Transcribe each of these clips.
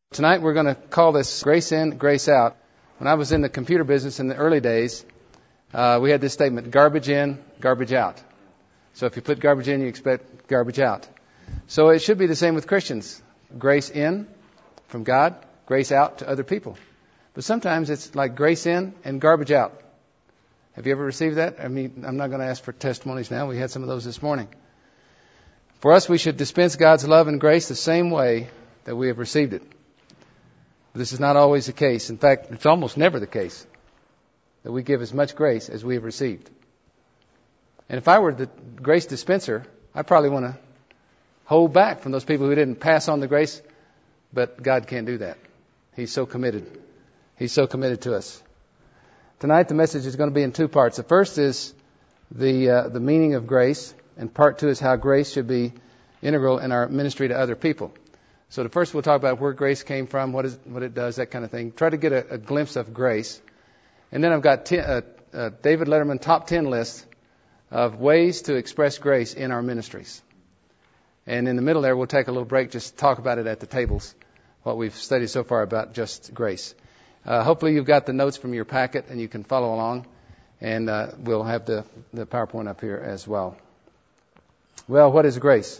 Tonight we're going to call this Grace In, Grace Out. When I was in the computer business in the early days, we had this statement, garbage in, garbage out. So if you put garbage in, you expect garbage out. So it should be the same with Christians. Grace in from God, grace out to other people. But sometimes it's like grace in and garbage out. Have you ever received that? I mean, I'm not going to ask for testimonies now. We had some of those this morning. For us, we should dispense God's love and grace the same way that we have received it. This is not always the case. In fact, it's almost never the case that we give as much grace as we have received. And if I were the grace dispenser, I'd probably want to hold back from those people who didn't pass on the grace. But God can't do that. He's so committed. He's so committed to us. Tonight the message is going to be in two parts. The first is the meaning of grace, and part two is how grace should be integral in our ministry to other people. So the first we'll talk about where grace came from, what it does, that kind of thing. Try to get a glimpse of grace. And then I've got David Letterman top 10 list of ways to express grace in our ministries. And in the middle there, we'll take a little break, just talk about it at the tables, what we've studied so far about just grace. Hopefully you've got the notes from your packet and you can follow along. And we'll have the PowerPoint up here as well. Well, what is grace?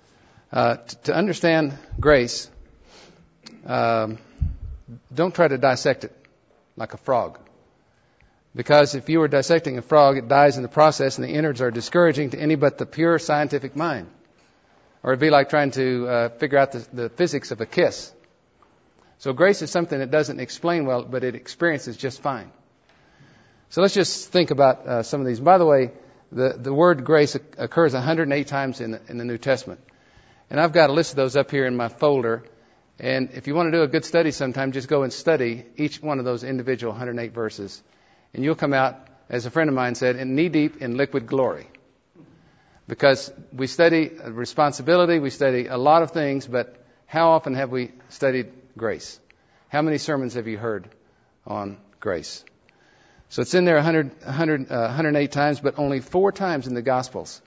To understand grace, don't try to dissect it like a frog. Because if you were dissecting a frog, it dies in the process and the innards are discouraging to any but the pure scientific mind. Or it'd be like trying to figure out the physics of a kiss. So grace is something that doesn't explain well, but it experiences just fine. So let's just think about some of these. By the way, the word grace occurs 108 times in the New Testament. And I've got a list of those up here in my folder. And if you want to do a good study sometime, just go and study each one of those individual 108 verses. And you'll come out, as a friend of mine said, knee-deep in liquid glory. Because we study responsibility, we study a lot of things, but how often have we studied grace? How many sermons have you heard on grace? So it's in there 108 times, but only 4 times in the Gospels.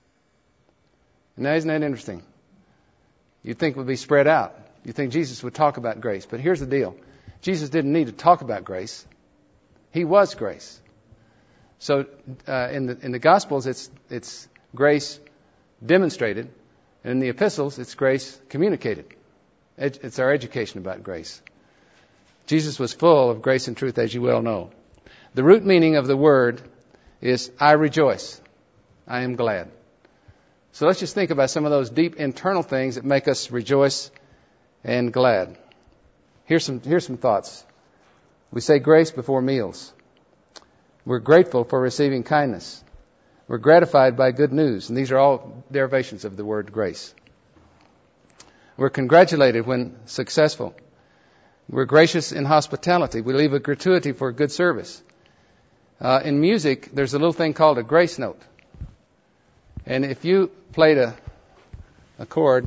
Now, isn't that interesting? You'd think it would be spread out. You'd think Jesus would talk about grace. But here's the deal. Jesus didn't need to talk about grace. He was grace. So in the Gospels, it's grace demonstrated. And in the epistles, it's grace communicated. It's our education about grace. Jesus was full of grace and truth, as you well know. The root meaning of the word is I rejoice. I am glad. So let's just think about some of those deep internal things that make us rejoice and glad. Here's some thoughts. We say grace before meals. We're grateful for receiving kindness. We're gratified by good news. And these are all derivations of the word grace. We're congratulated when successful. We're gracious in hospitality. We leave a gratuity for good service. In music, there's a little thing called a grace note. And if you played a chord,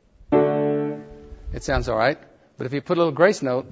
it sounds all right. But if you put a little grace note,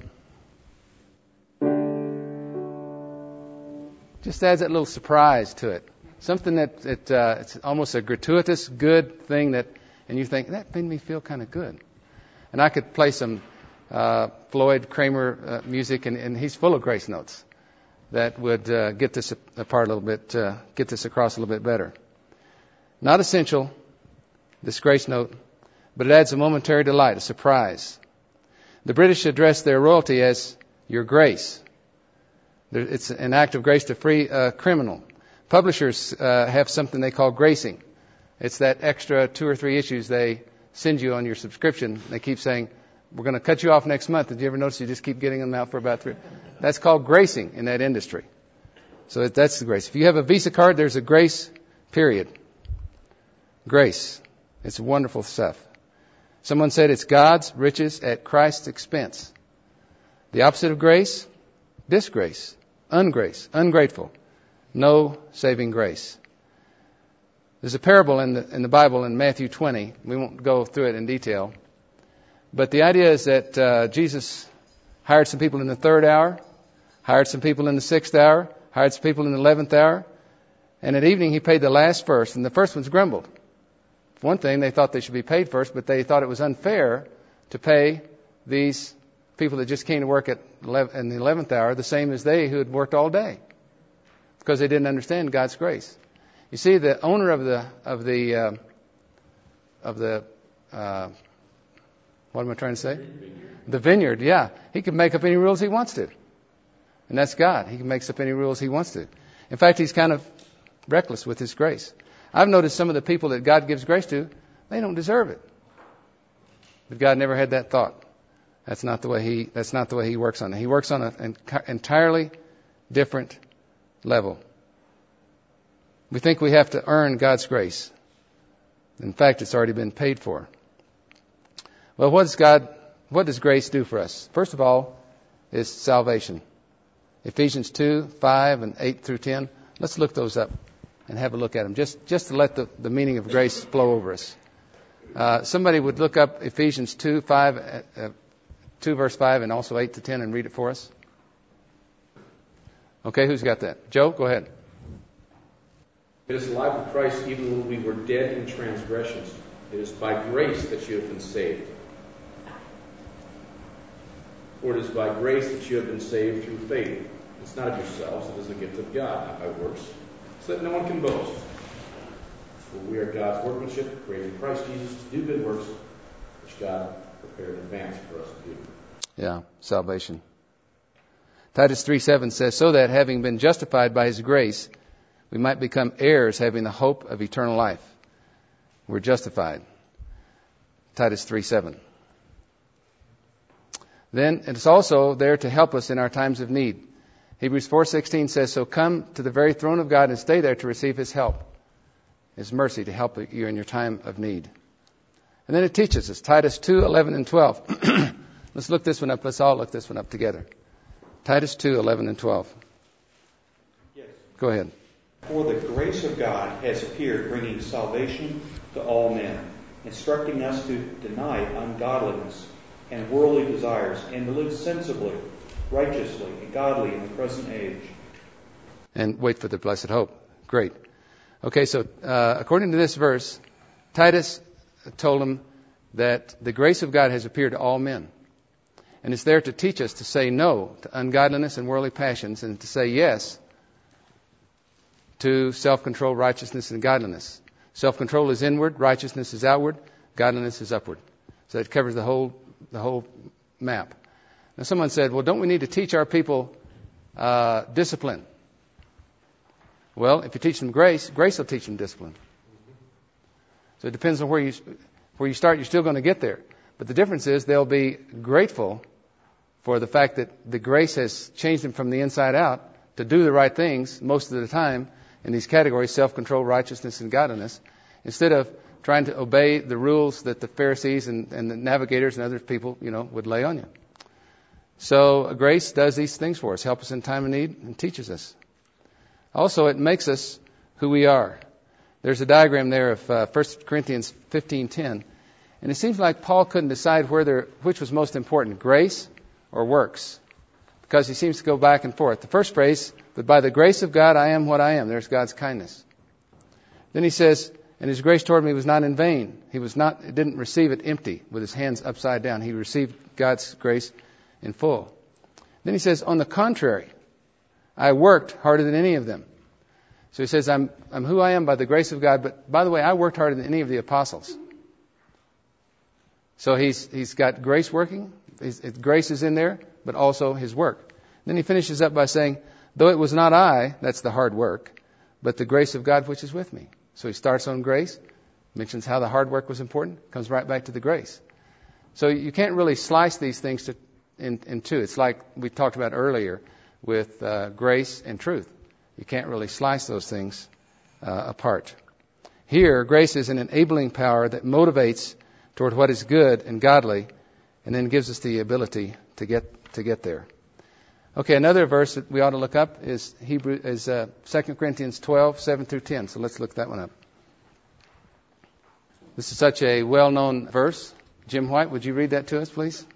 just adds that little surprise to it. Something that it's almost a gratuitous good thing and you think, that made me feel kind of good. And I could play some Floyd Kramer music, and he's full of grace notes that would get this apart a little bit, get this across a little bit better. Not essential, this grace note, but it adds a momentary delight, a surprise. The British address their royalty as Your Grace. It's an act of grace to free a criminal. Publishers have something they call gracing. It's that extra 2 or 3 issues they send you on your subscription. They keep saying, we're going to cut you off next month. Did you ever notice you just keep getting them out for about 3? That's called gracing in that industry. So that's the grace. If you have a Visa card, there's a grace period. Grace. It's wonderful stuff. Someone said it's God's riches at Christ's expense. The opposite of grace, disgrace, ungrace, ungrateful. No saving grace. There's a parable in the Bible in Matthew 20. We won't go through it in detail. But the idea is that Jesus hired some people in the 3rd hour, hired some people in the 6th hour, hired some people in the 11th hour, and at evening he paid the last first, and the first ones grumbled. For one thing, they thought they should be paid first, but they thought it was unfair to pay these people that just came to work in the 11th hour the same as they who had worked all day, because they didn't understand God's grace. You see, the owner of the what am I trying to say? The vineyard, yeah. He can make up any rules he wants to. And that's God. He can make up any rules he wants to. In fact, he's kind of reckless with his grace. I've noticed some of the people that God gives grace to, they don't deserve it. But God never had that thought. That's not the way he works on it. He works on an entirely different level. We think we have to earn God's grace. In fact, it's already been paid for. Well, what does grace do for us? First of all, is salvation. Ephesians 2, 5, and 8 through 10. Let's look those up and have a look at them, just to let the meaning of grace flow over us. Somebody would look up Ephesians 2, 2 verse 5, and also 8 to 10, and read it for us. Okay, who's got that? Joe, go ahead. It is alive with Christ even when we were dead in transgressions. It is by grace that you have been saved. For it is by grace that you have been saved through faith. It's not of yourselves, it is a gift of God, not by works, so that no one can boast. For we are God's workmanship, created in Christ Jesus to do good works, which God prepared in advance for us to do. Yeah, salvation. Titus 3:7 says, so that having been justified by His grace, we might become heirs, having the hope of eternal life. We're justified. Titus 3:7. Then it's also there to help us in our times of need. Hebrews 4:16 says, so come to the very throne of God and stay there to receive His help, His mercy to help you in your time of need. And then it teaches us, Titus 2:11 and 12. Let's look this one up. Let's all look this one up together. Titus 2:11 and 12. Yes. Go ahead. For the grace of God has appeared, bringing salvation to all men, instructing us to deny ungodliness and worldly desires, and to live sensibly, righteously, and godly in the present age. And wait for the blessed hope. Great. Okay, so according to this verse, Titus told him that the grace of God has appeared to all men. And it's there to teach us to say no to ungodliness and worldly passions, and to say yes to self-control, righteousness, and godliness. Self-control is inward, righteousness is outward, godliness is upward. So it covers the whole map. Now someone said, well, don't we need to teach our people discipline? Well, if you teach them grace, grace will teach them discipline. So it depends on where you start. You're still going to get there. But the difference is they'll be grateful for the fact that the grace has changed them from the inside out to do the right things most of the time in these categories, self-control, righteousness, and godliness, instead of trying to obey the rules that the Pharisees and the navigators and other people, would lay on you. So grace does these things for us, help us in time of need, and teaches us. Also, it makes us who we are. There's a diagram there of 1 Corinthians 15:10, and it seems like Paul couldn't decide which was most important, grace or works, because he seems to go back and forth. The first phrase, but by the grace of God I am what I am. There's God's kindness. Then he says, and His grace toward me was not in vain. He didn't receive it empty with his hands upside down. He received God's grace in full. Then he says, on the contrary, I worked harder than any of them. So he says, I'm who I am by the grace of God, but by the way, I worked harder than any of the apostles. So he's got grace working. Grace is in there, but also his work. Then he finishes up by saying, though it was not I, that's the hard work, but the grace of God which is with me. So he starts on grace, mentions how the hard work was important, comes right back to the grace. So you can't really slice these things in two. It's like we talked about earlier with grace and truth. You can't really slice those things apart. Here, grace is an enabling power that motivates toward what is good and godly, and then gives us the ability to get there. Okay, another verse that we ought to look up is 2 Corinthians 12, 7 through 10. So let's look that one up. This is such a well-known verse. Jim White, would you read that to us, please?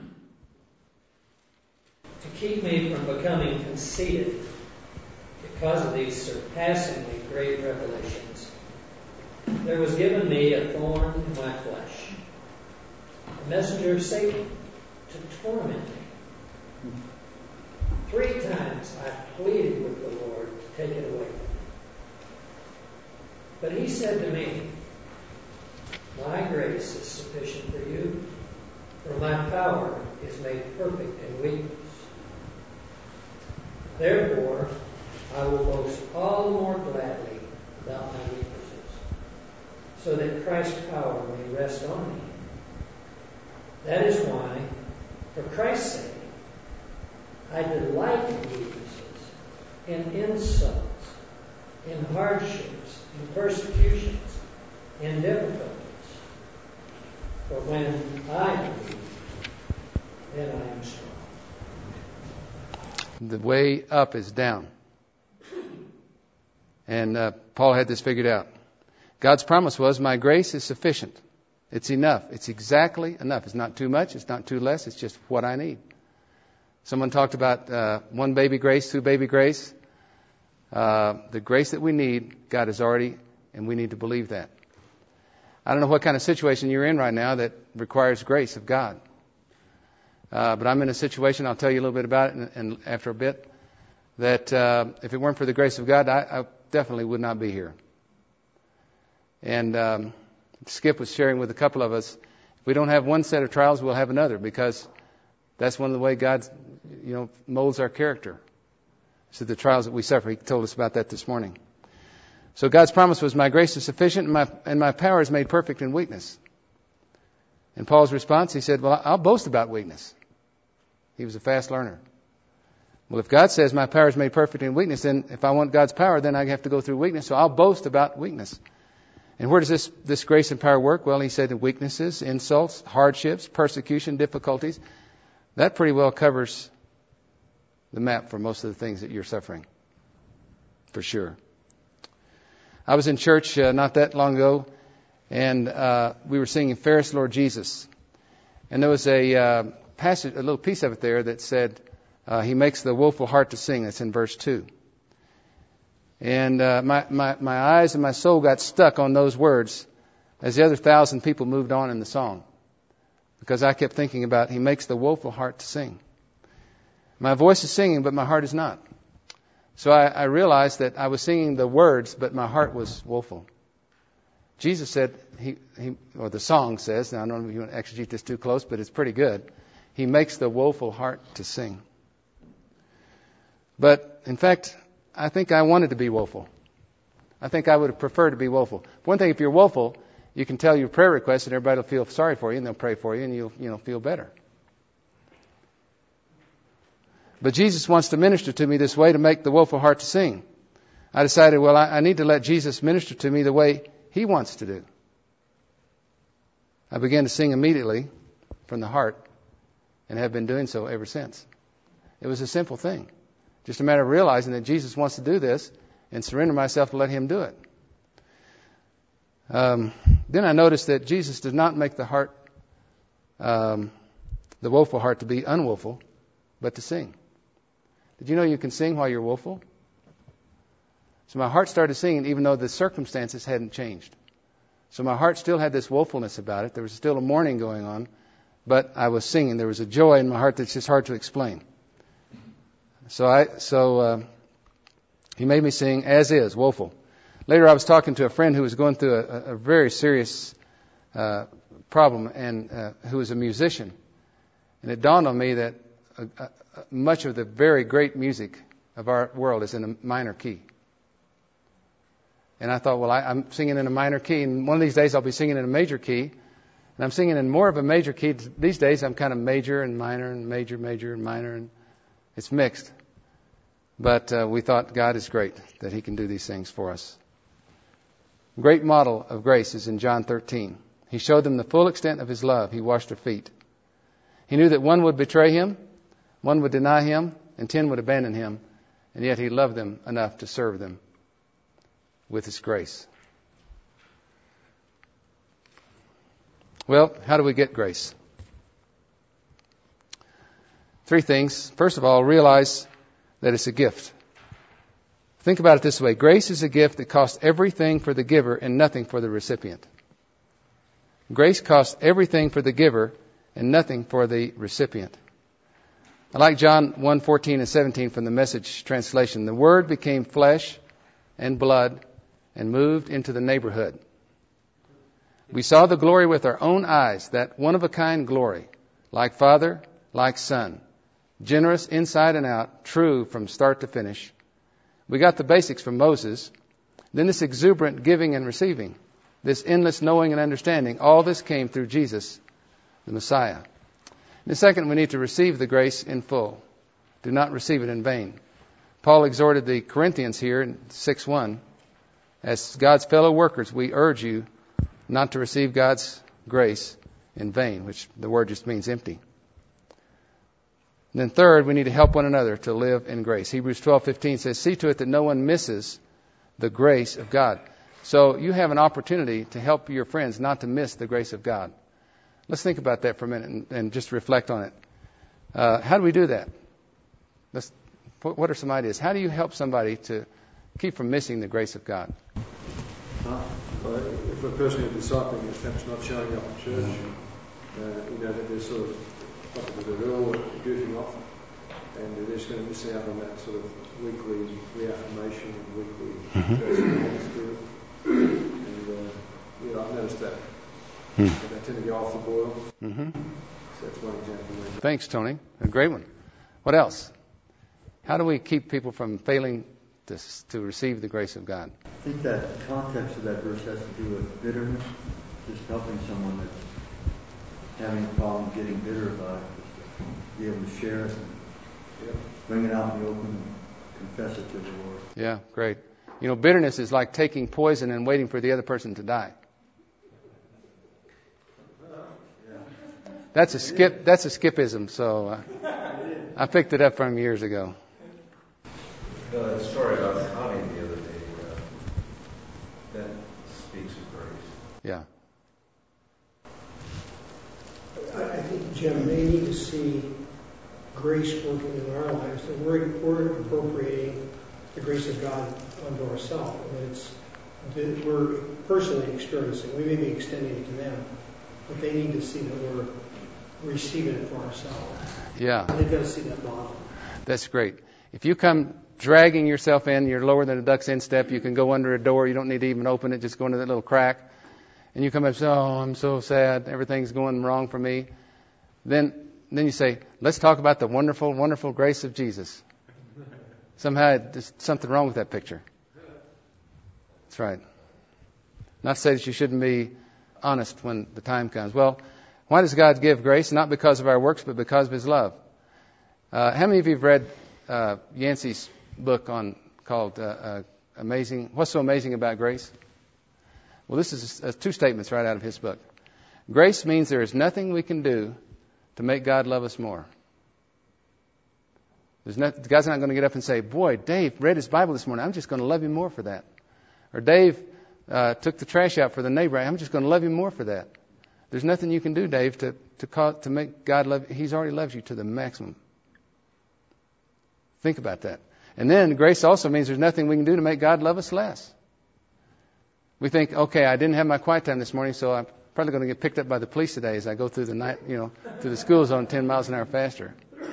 To keep me from becoming conceited because of these surpassingly great revelations, there was given me a thorn in my flesh, a messenger of Satan, to torment me. 3 times I pleaded with the Lord to take it away. But he said to me, my grace is sufficient for you, for my power is made perfect in weakness. Therefore, I will boast all the more gladly about my weaknesses, so that Christ's power may rest on me. That is why, for Christ's sake, I delight in weaknesses, in insults, in hardships, in persecutions, in difficulties. For when I am weak, then I am strong. The way up is down. And Paul had this figured out. God's promise was, my grace is sufficient. It's enough. It's exactly enough. It's not too much. It's not too less. It's just what I need. Someone talked about 1 baby grace, 2 baby grace. The grace that we need, God has already, and we need to believe that. I don't know what kind of situation you're in right now that requires grace of God. But I'm in a situation, I'll tell you a little bit about it and after a bit, that if it weren't for the grace of God, I definitely would not be here. And Skip was sharing with a couple of us, if we don't have one set of trials, we'll have another, because that's one of the way God, molds our character. So the trials that we suffer, he told us about that this morning. So God's promise was, my grace is sufficient and my power is made perfect in weakness. And Paul's response, he said, well, I'll boast about weakness. He was a fast learner. Well, if God says my power is made perfect in weakness, then if I want God's power, then I have to go through weakness. So I'll boast about weakness. And where does this grace and power work? Well, he said in weaknesses, insults, hardships, persecution, difficulties. That pretty well covers the map for most of the things that you're suffering. For sure. I was in church not that long ago, and we were singing Fairest Lord Jesus. And there was a passage, a little piece of it there that said, he makes the woeful heart to sing. That's in verse 2. And my eyes and my soul got stuck on those words as the other 1,000 people moved on in the song. Because I kept thinking about, he makes the woeful heart to sing. My voice is singing, but my heart is not. So I realized that I was singing the words, but my heart was woeful. Jesus said, or the song says, now I don't know if you want to exegete this too close, but it's pretty good. He makes the woeful heart to sing. But, in fact, I think I wanted to be woeful. I think I would have preferred to be woeful. One thing, if you're woeful, you can tell your prayer requests and everybody will feel sorry for you and they'll pray for you and you'll feel better. But Jesus wants to minister to me this way to make the woeful heart to sing. I decided, well, I need to let Jesus minister to me the way he wants to do. I began to sing immediately from the heart and have been doing so ever since. It was a simple thing. Just a matter of realizing that Jesus wants to do this and surrender myself to let him do it. Then I noticed that Jesus does not make the heart, the woeful heart, to be unwoeful, but to sing. Did you know you can sing while you're woeful? So my heart started singing even though the circumstances hadn't changed. So my heart still had this woefulness about it. There was still a mourning going on, but I was singing. There was a joy in my heart that's just hard to explain. So he made me sing as is, woeful. Later I was talking to a friend who was going through a very serious problem and who was a musician. And it dawned on me that much of the very great music of our world is in a minor key. And I thought, well, I'm singing in a minor key, and one of these days I'll be singing in a major key. And I'm singing in more of a major key. These days I'm kind of major and minor and major, major and minor, and it's mixed. But we thought God is great, that he can do these things for us. Great model of grace is in John 13. He showed them the full extent of his love. He washed their feet. He knew that one would betray him, one would deny him, and 10 would abandon him. And yet he loved them enough to serve them with his grace. Well, how do we get grace? 3 things. First of all, realize that it's a gift. Think about it this way. Grace is a gift that costs everything for the giver and nothing for the recipient. Grace costs everything for the giver and nothing for the recipient. I like John 1:14 and 17 from the Message translation. The Word became flesh and blood and moved into the neighborhood. We saw the glory with our own eyes, that one-of-a-kind glory, like Father, like Son, generous inside and out, true from start to finish. We got the basics from Moses. Then this exuberant giving and receiving, this endless knowing and understanding, all this came through Jesus, the Messiah. And second, we need to receive the grace in full. Do not receive it in vain. Paul exhorted the Corinthians here in 6:1, as God's fellow workers, we urge you not to receive God's grace in vain, which the word just means empty. And then third, we need to help one another to live in grace. Hebrews 12:15 says, see to it that no one misses the grace of God. So you have an opportunity to help your friends not to miss the grace of God. Let's think about that for a minute and just reflect on it. How do we do that? What are some ideas? How do you help somebody to keep from missing the grace of God? If a person you're discipling is perhaps not showing up at church, that they're sort of they're all goofing off, and they're just going to miss out on that sort of weekly reaffirmation and weekly spirit. And I've noticed that. They tend to go off the boil. So that's one example. Thanks, Tony. A great one. What else? How do we keep people from failing to receive the grace of God? I think that the context of that verse has to do with bitterness, just helping someone that's having a problem getting bitter about it, just be able to share it and bring it out in the open and confess it to the Lord. Yeah, great. Bitterness is like taking poison and waiting for the other person to die. That's a skippism, so I picked it up from years ago. The story about Connie the other day, that speaks of grace. Yeah. I think, Jim, they need to see grace working in our lives, that we're appropriating the grace of God unto ourselves, that we're personally experiencing. We may be extending it to them, but they need to see that we're receiving it for ourselves. Yeah. And they've got to see that model. That's great. If you come dragging yourself in, you're lower than a duck's instep, you can go under a door, you don't need to even open it, just go into that little crack, and you come up and say, oh, I'm so sad, everything's going wrong for me. Then you say, let's talk about the wonderful, wonderful grace of Jesus. Somehow there's something wrong with that picture. That's right. Not to say that you shouldn't be honest when the time comes. Well, why does God give grace? Not because of our works, but because of His love. How many of you have read Yancey's book called Amazing? What's so amazing about grace? Well, this is two statements right out of his book. Grace means there is nothing we can do to make God love us more. God's not going to get up and say, boy, Dave read his Bible this morning. I'm just going to love him more for that. Or Dave took the trash out for the neighbor. I'm just going to love him more for that. There's nothing you can do, Dave, to make God love you. He's already loves you to the maximum. Think about that. And then grace also means there's nothing we can do to make God love us less. We think, okay, I didn't have my quiet time this morning, so I'm probably going to get picked up by the police today as I go through the night, through the school zone 10 miles an hour faster.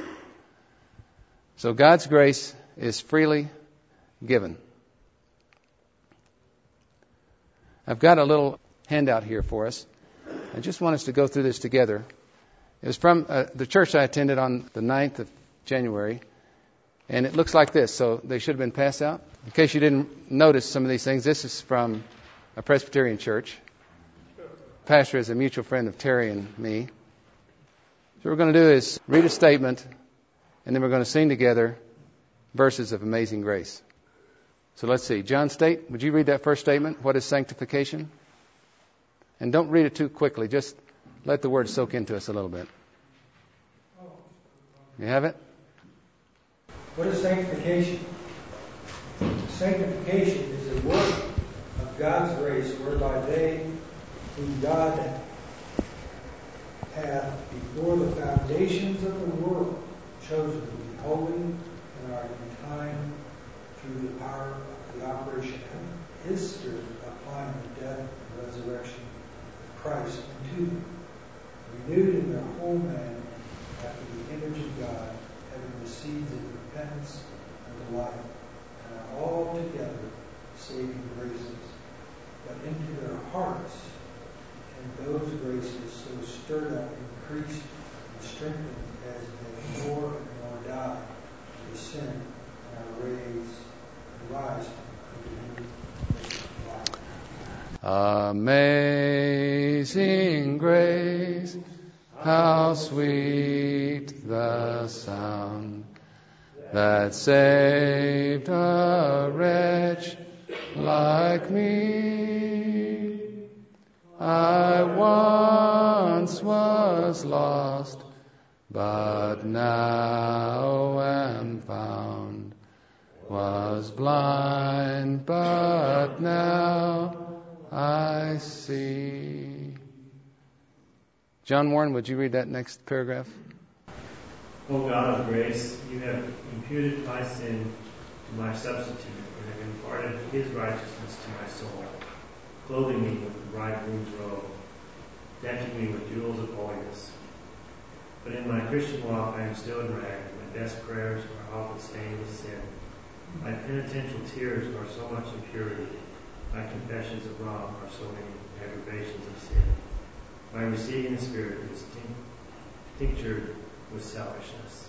So God's grace is freely given. I've got a little handout here for us. I just want us to go through this together. It was from the church I attended on the 9th of January. And it looks like this, so they should have been passed out. In case you didn't notice some of these things, this is from a Presbyterian church. Pastor is a mutual friend of Terry and me. So what we're going to do is read a statement, and then we're going to sing together verses of Amazing Grace. So let's see. John State, would you read that first statement? What is sanctification? And don't read it too quickly. Just let the word soak into us a little bit. You have it? What is sanctification? Sanctification is the work of God's grace whereby they whom God hath before the foundations of the world chosen to be holy and are in time through the power of the operation of His Spirit applying the death and resurrection of Christ unto them. renewed in their whole man after the image of God, having received in repentance unto life, and are altogether saving graces, but into their hearts and those graces so stirred up, increased, and strengthened as they more and more die to the sin and are rise into new life. Amazing grace, how sweet the sound that saved a wretch like me. I once was lost, but now am found. Was blind, but now I see. John Warren, would you read that next paragraph? O God of grace, you have imputed my sin to my substitute and have imparted his righteousness to my soul, clothing me with the bridegroom's robe, decking me with jewels of holiness. But in my Christian walk I am still in rags. My best prayers are often stained with sin. My penitential tears are so much impurity. My confessions of wrong are so many aggravations of sin. My receiving the Spirit is tinctured with selfishness.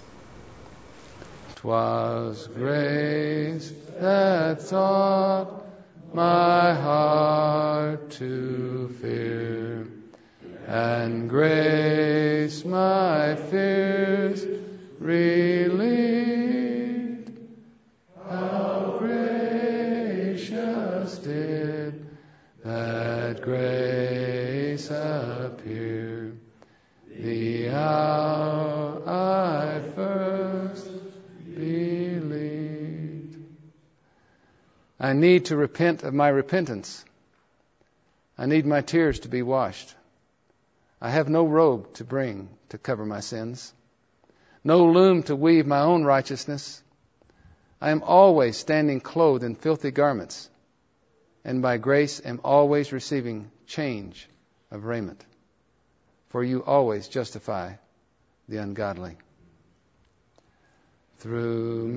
'Twas grace that taught my heart to fear, and grace my fears relieved. How gracious did that grace appear, the hour I first believed. I need to repent of my repentance. I need my tears to be washed. I have no robe to bring to cover my sins, no loom to weave my own righteousness. I am always standing clothed in filthy garments, and by grace am always receiving change of raiment. For you always justify the ungodly. Through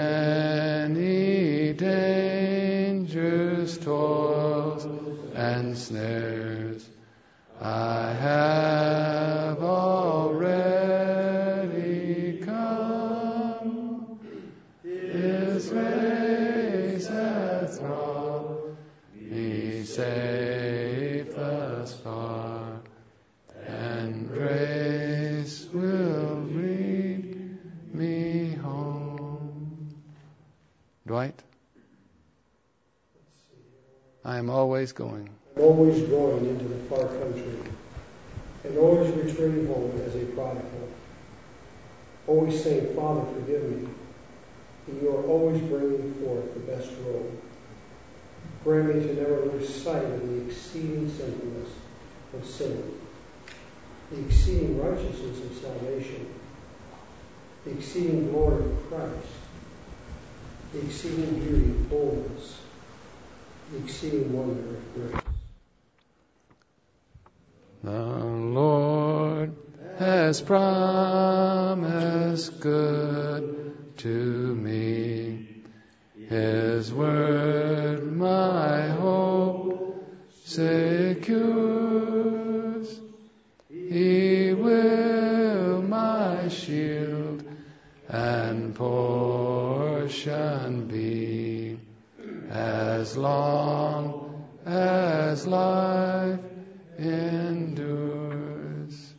many dangers, toils, and snares, I have already come. His grace hath brought me safe thus far, and grace will lead me home. Dwight? I am always going. Always going into the far country, and always returning home as a prodigal. Always saying, Father, forgive me. And you are always bringing forth the best robe. Grant me to never lose sight of the exceeding sinfulness of sin, the exceeding righteousness of salvation, the exceeding glory of Christ, the exceeding beauty of holiness, the exceeding wonder of grace. The Lord has promised good to me. His word my hope secures. He will my shield and portion be, as long as life endures.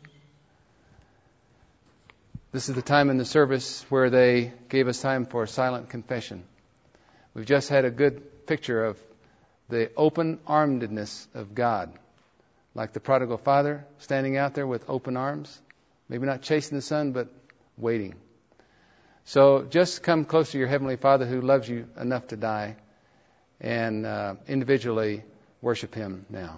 This is the time in the service where they gave us time for silent confession. We've just had a good picture of the open-armedness of God, like the prodigal father standing out there with open arms, maybe not chasing the sun, but waiting. So just come close to your Heavenly Father who loves you enough to die, and individually worship Him now.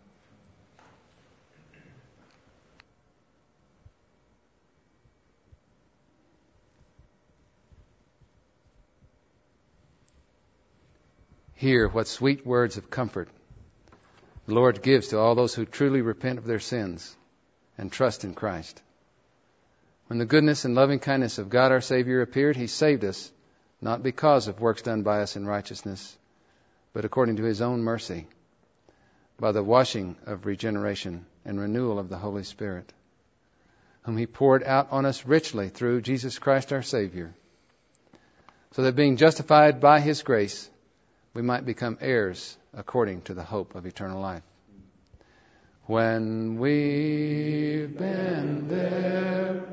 Hear what sweet words of comfort the Lord gives to all those who truly repent of their sins and trust in Christ. When the goodness and loving kindness of God our Savior appeared, He saved us, not because of works done by us in righteousness, but according to His own mercy, by the washing of regeneration and renewal of the Holy Spirit, whom He poured out on us richly through Jesus Christ our Savior, so that being justified by His grace, we might become heirs according to the hope of eternal life. When we've been there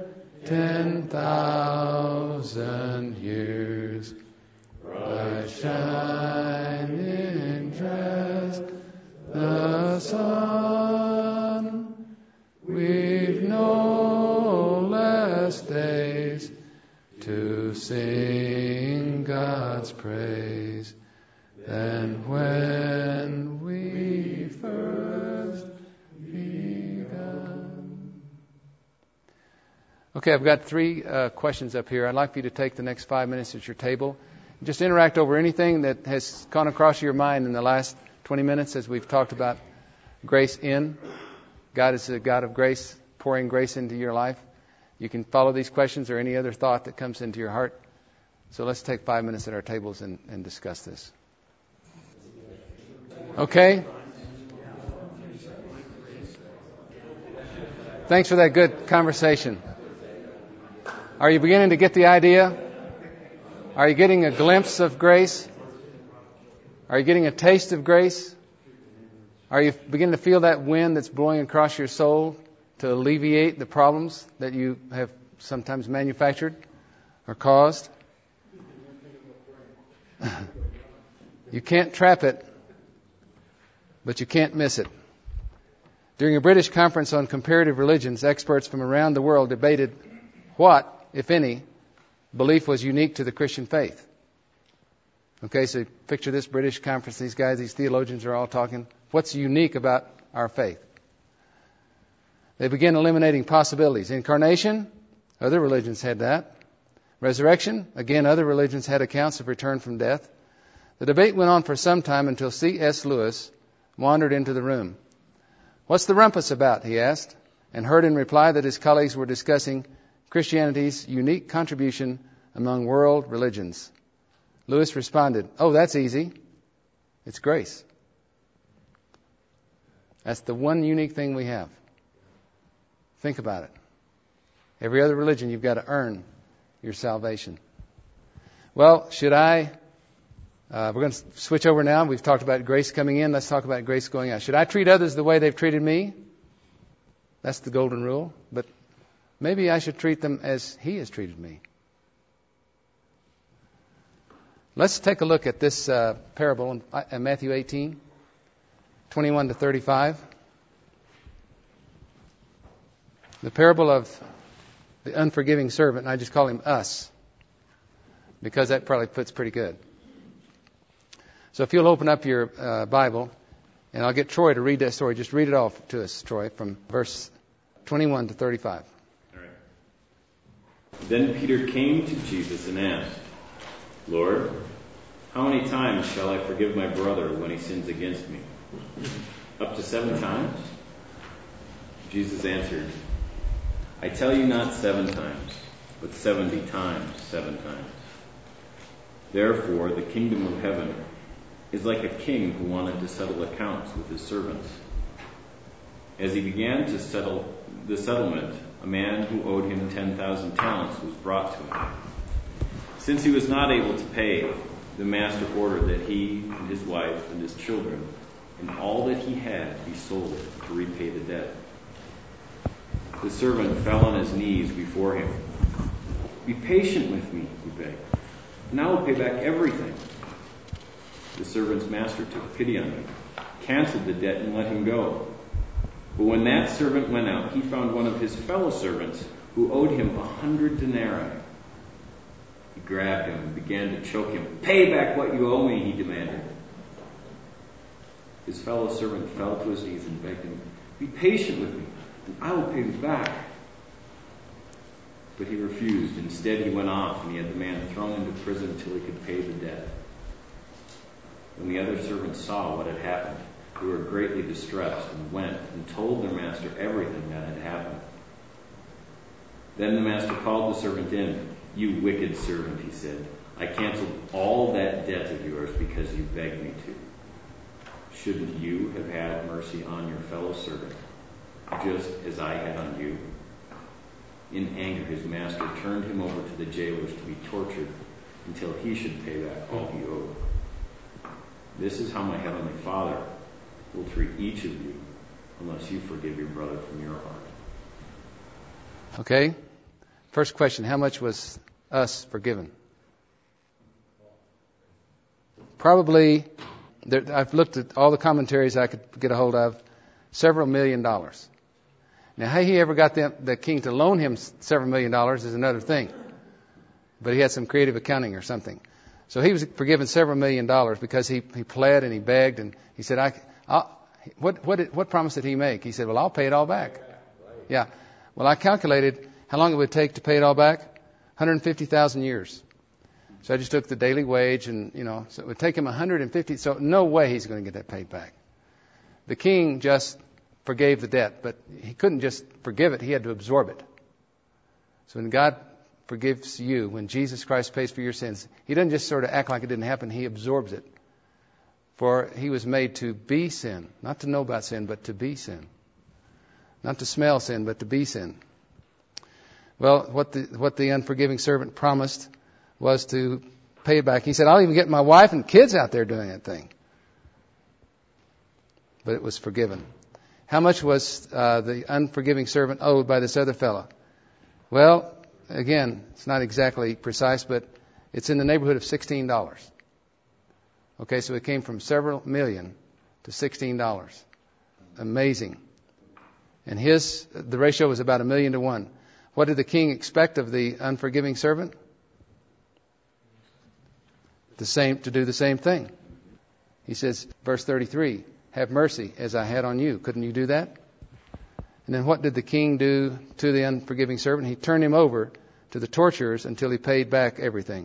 10,000 years, bright shining dressed the sun, we've no less days to sing God's praise than when we first begun. Okay, I've got 3 questions up here. I'd like for you to take the next 5 minutes at your table. Just interact over anything that has gone across your mind in the last 20 minutes as we've talked about grace in. God is a God of grace, pouring grace into your life. You can follow these questions or any other thought that comes into your heart. So let's take 5 minutes at our tables and discuss this. Okay? Thanks for that good conversation. Are you beginning to get the idea? Are you getting a glimpse of grace? Are you getting a taste of grace? Are you beginning to feel that wind that's blowing across your soul to alleviate the problems that you have sometimes manufactured or caused? You can't trap it, but you can't miss it. During a British conference on comparative religions, experts from around the world debated what, if any, belief was unique to the Christian faith. Okay, so picture this British conference, these guys, these theologians are all talking. What's unique about our faith? They began eliminating possibilities. Incarnation, other religions had that. Resurrection, again, other religions had accounts of return from death. The debate went on for some time until C.S. Lewis wandered into the room. "What's the rumpus about?" he asked, and heard in reply that his colleagues were discussing Christianity's unique contribution among world religions. Lewis responded, "Oh, that's easy. It's grace. That's the one unique thing we have. Think about it. Every other religion, you've got to earn your salvation." Well, should I... we're going to switch over now. We've talked about grace coming in. Let's talk about grace going out. Should I treat others the way they've treated me? That's the golden rule. But maybe I should treat them as He has treated me. Let's take a look at this parable in Matthew 18, 21 to 35. The parable of the unforgiving servant. And I just call him us, because that probably fits pretty good. So if you'll open up your Bible, and I'll get Troy to read that story. Just read it off to us, Troy, from verse 21 to 35. All right. Then Peter came to Jesus and asked, "Lord, how many times shall I forgive my brother when he sins against me? Up to 7 times?" Jesus answered, "I tell you not 7 times, but 70 times 7 times. Therefore the kingdom of heaven is like a king who wanted to settle accounts with his servants. As he began to settle the settlement, a man who owed him 10,000 talents was brought to him. Since he was not able to pay, the master ordered that he and his wife and his children and all that he had be sold to repay the debt. The servant fell on his knees before him. 'Be patient with me,' he begged, 'and I will pay back everything.' The servant's master took pity on him, canceled the debt, and let him go. But when that servant went out, he found one of his fellow servants who owed him 100 denarii. He grabbed him and began to choke him. 'Pay back what you owe me,' he demanded. His fellow servant fell to his knees and begged him, 'Be patient with me, and I will pay you back.' But he refused. Instead, he went off, and he had the man thrown into prison until he could pay the debt. When the other servants saw what had happened, who were greatly distressed, and went and told their master everything that had happened. Then the master called the servant in. "You wicked servant," he said, "I canceled all that debt of yours because you begged me to. Shouldn't you have had mercy on your fellow servant, just as I had on you?" In anger, his master turned him over to the jailers to be tortured until he should pay back all he owed. This is how my heavenly Father will treat each of you unless you forgive your brother from your heart. Okay. First question, how much was us forgiven? Probably, I've looked at all the commentaries I could get a hold of, several $1 million. Now, how he ever got the king to loan him several $1 million is another thing. But he had some creative accounting or something. So he was forgiven several $1 million because he pled and he begged and he said, what promise did he make? He said, well, I'll pay it all back. Yeah. Well, I calculated how long it would take to pay it all back. 150,000 years. So I just took the daily wage and, so it would take him 150. So no way he's going to get that paid back. The king just forgave the debt, but he couldn't just forgive it. He had to absorb it. So when God forgives you, when Jesus Christ pays for your sins, he doesn't just sort of act like it didn't happen. He absorbs it. For he was made to be sin, not to know about sin, but to be sin. Not to smell sin, but to be sin. Well, what the unforgiving servant promised was to pay it back. He said, I'll even get my wife and kids out there doing that thing. But it was forgiven. How much was the unforgiving servant owed by this other fellow? Well, again, it's not exactly precise, but it's in the neighborhood of $16. Okay, so it came from several million to $16. Amazing. And the ratio was about 1,000,000 to 1. What did the king expect of the unforgiving servant? To do the same thing. He says, verse 33, have mercy as I had on you. Couldn't you do that? And then what did the king do to the unforgiving servant? He turned him over to the torturers until he paid back everything.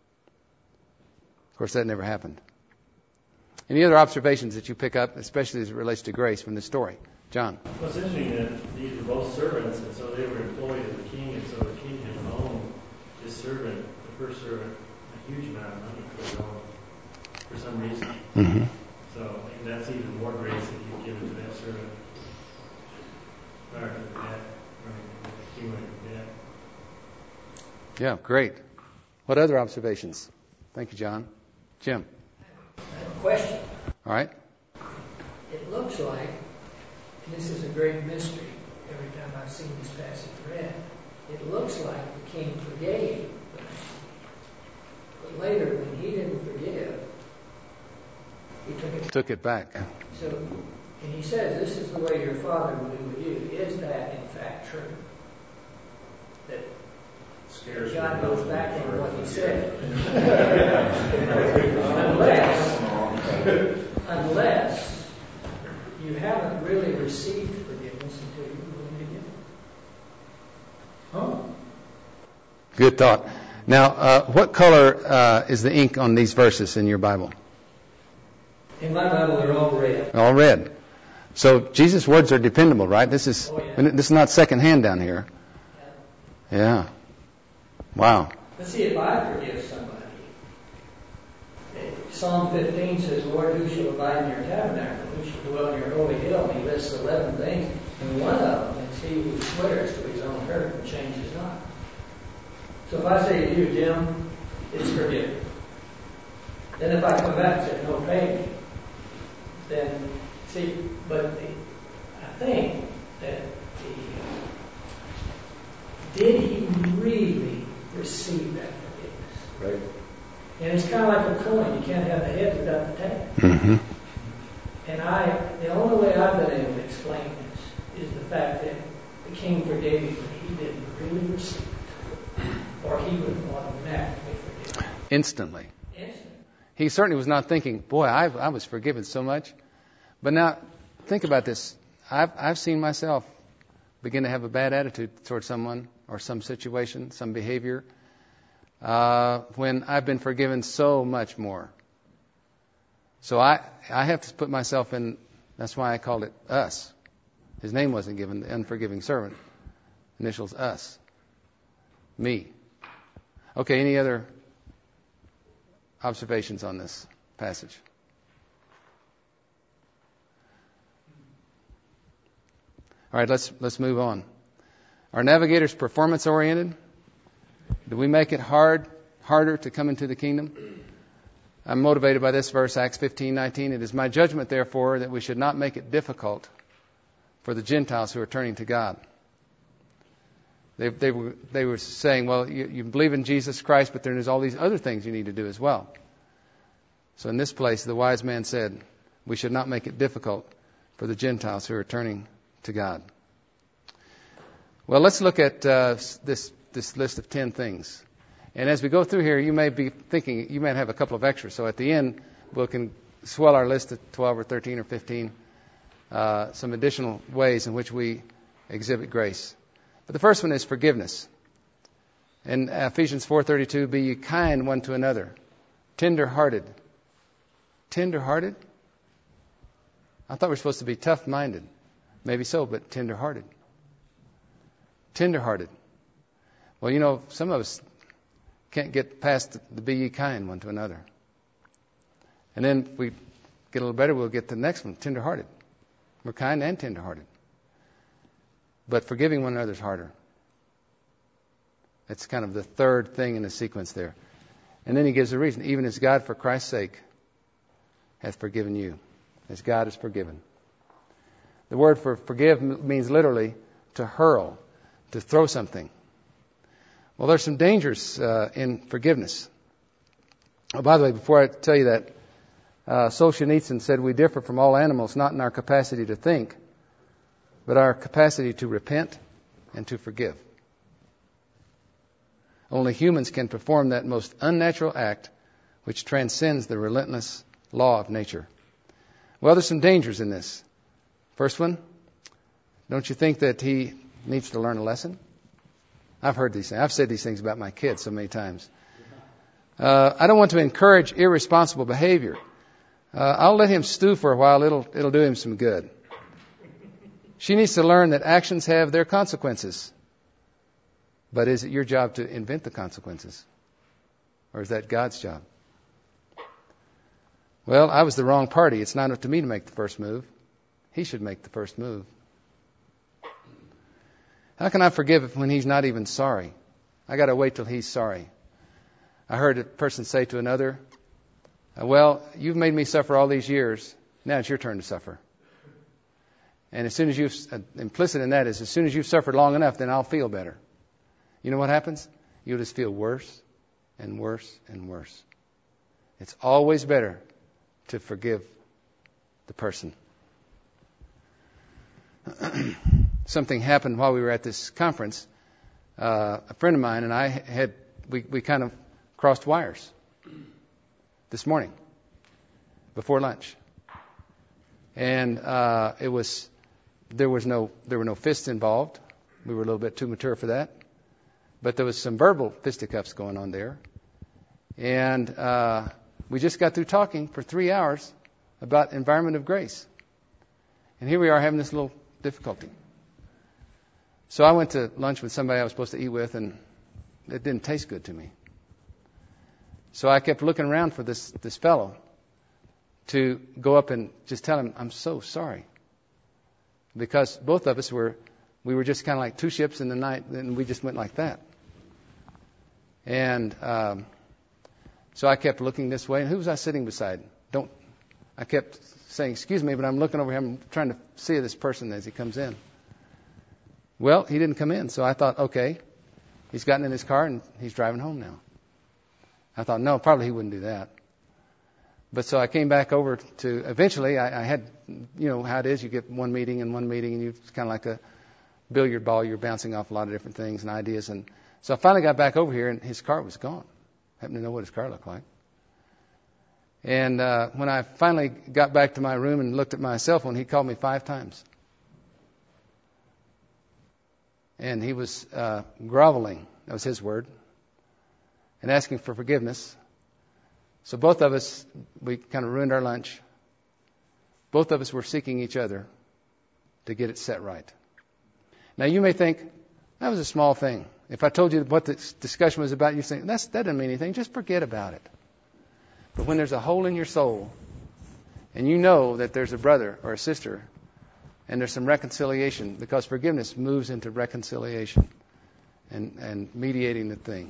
Of course, that never happened. Any other observations that you pick up, especially as it relates to grace from this story? John. Well, it's interesting that these were both servants, and so they were employed of the king, and so the king had loaned his servant, the first servant, a huge amount of money for his own, for some reason. Mm-hmm. So that's even more grace that you've given to that servant. Prior to the debt, right? Accumulating debt. Yeah, great. What other observations? Thank you, John. Jim. I have a question. All right. It looks like, and this is a great mystery every time I've seen this passage read, it looks like the king forgave, but later when he didn't forgive, he took it back. So, and he says, this is the way your father will do with you. Is that in fact true? That God goes back on what he said. Unless you haven't really received forgiveness until you believe it. Huh? Good thought. Now, what color is the ink on these verses in your Bible? In my Bible, they're all red. All red. So Jesus' words are dependable, right? This is this is not secondhand down here. Yeah. Wow. Let's see if I forgive somebody. Psalm 15 says, Lord, who shall abide in your tabernacle? Who shall dwell in your holy hill? And he lists 11 things. And one of them is he who swears to his own hurt and changes not. So if I say to you, Jim, it's forgiven. Then if I come back and say, no, pay me, then, see, but I think that did he really receive that forgiveness? Right. And it's kind of like a coin. You can't have the head without the tail. Mm-hmm. And the only way I've been able to explain this is the fact that the king forgave me, but he didn't really receive it. Or he would have automatically forgiven. Instantly. He certainly was not thinking, boy, I was forgiven so much. But now, think about this. I've seen myself begin to have a bad attitude towards someone or some situation, some behavior, when I've been forgiven so much more. So I have to put myself in That's why I called it us. His name wasn't given, the unforgiving servant. Initials us. Me. Okay, any other observations on this passage? All right, let's move on. Are navigators performance oriented? Do we make it harder to come into the kingdom? I'm motivated by this verse, Acts 15:19. It is my judgment, therefore, that we should not make it difficult for the Gentiles who are turning to God. They were saying, well, you believe in Jesus Christ, but there's all these other things you need to do as well. So in this place, the wise man said, we should not make it difficult for the Gentiles who are turning to God. Well, let's look at this list of 10 things. And as we go through here, you may be thinking, you might have a couple of extras. So at the end, we can swell our list to 12 or 13 or 15, some additional ways in which we exhibit grace. But the first one is forgiveness. In Ephesians 4:32, be ye kind one to another, tender-hearted. Tender-hearted? I thought we were supposed to be tough-minded. Maybe so, but tender-hearted. Tender-hearted. Well, some of us can't get past the be ye kind one to another. And then if we get a little better, we'll get to the next one, tender-hearted. We're kind and tender-hearted. But forgiving one another is harder. That's kind of the third thing in the sequence there. And then he gives a reason. Even as God, for Christ's sake, hath forgiven you. As God is forgiven. The word for forgive means literally to hurl, to throw something. Well, there's some dangers in forgiveness. Oh, by the way, before I tell you that, Solzhenitsyn said we differ from all animals not in our capacity to think, but our capacity to repent and to forgive. Only humans can perform that most unnatural act which transcends the relentless law of nature. Well, there's some dangers in this. First one, don't you think that he needs to learn a lesson? I've heard these things. I've said these things about my kids so many times. I don't want to encourage irresponsible behavior. I'll let him stew for a while. It'll do him some good. She needs to learn that actions have their consequences. But is it your job to invent the consequences? Or is that God's job? Well, I was the wrong party. It's not up to me to make the first move. He should make the first move. How can I forgive when he's not even sorry? I got to wait till he's sorry. I heard a person say to another, well, you've made me suffer all these years. Now it's your turn to suffer. And as soon as implicit in that is, as soon as you've suffered long enough, then I'll feel better. You know what happens? You'll just feel worse and worse and worse. It's always better to forgive the person. Something happened while we were at this conference. A friend of mine and I we kind of crossed wires this morning before lunch, and there were no fists involved. We were a little bit too mature for that, but there was some verbal fisticuffs going on there, and we just got through talking for 3 hours about environment of grace, and here we are having this little difficulty. So I went to lunch with somebody I was supposed to eat with, and it didn't taste good to me. So I kept looking around for this fellow to go up and just tell him, I'm so sorry. Because both of us we were just kind of like two ships in the night, and we just went like that. And so I kept looking this way, and who was I sitting beside? I kept saying, excuse me, but I'm looking over him, trying to see this person as he comes in. Well, he didn't come in, so I thought, okay, he's gotten in his car and he's driving home now. I thought, no, probably he wouldn't do that. But so I came back over to, eventually I had, how it is, you get one meeting, and it's kind of like a billiard ball, you're bouncing off a lot of different things and ideas. And so I finally got back over here, and his car was gone. I happened to know what his car looked like. And when I finally got back to my room and looked at my cell phone, he called me 5 times. And he was groveling, that was his word, and asking for forgiveness. So both of us, we kind of ruined our lunch both of us were seeking each other to get it set right. Now you may think, that was a small thing. If I told you what the discussion was about, you think, that doesn't mean anything. Just forget about it. But when there's a hole in your soul, and you know that there's a brother or a sister, and there's some reconciliation, because forgiveness moves into reconciliation and mediating the thing.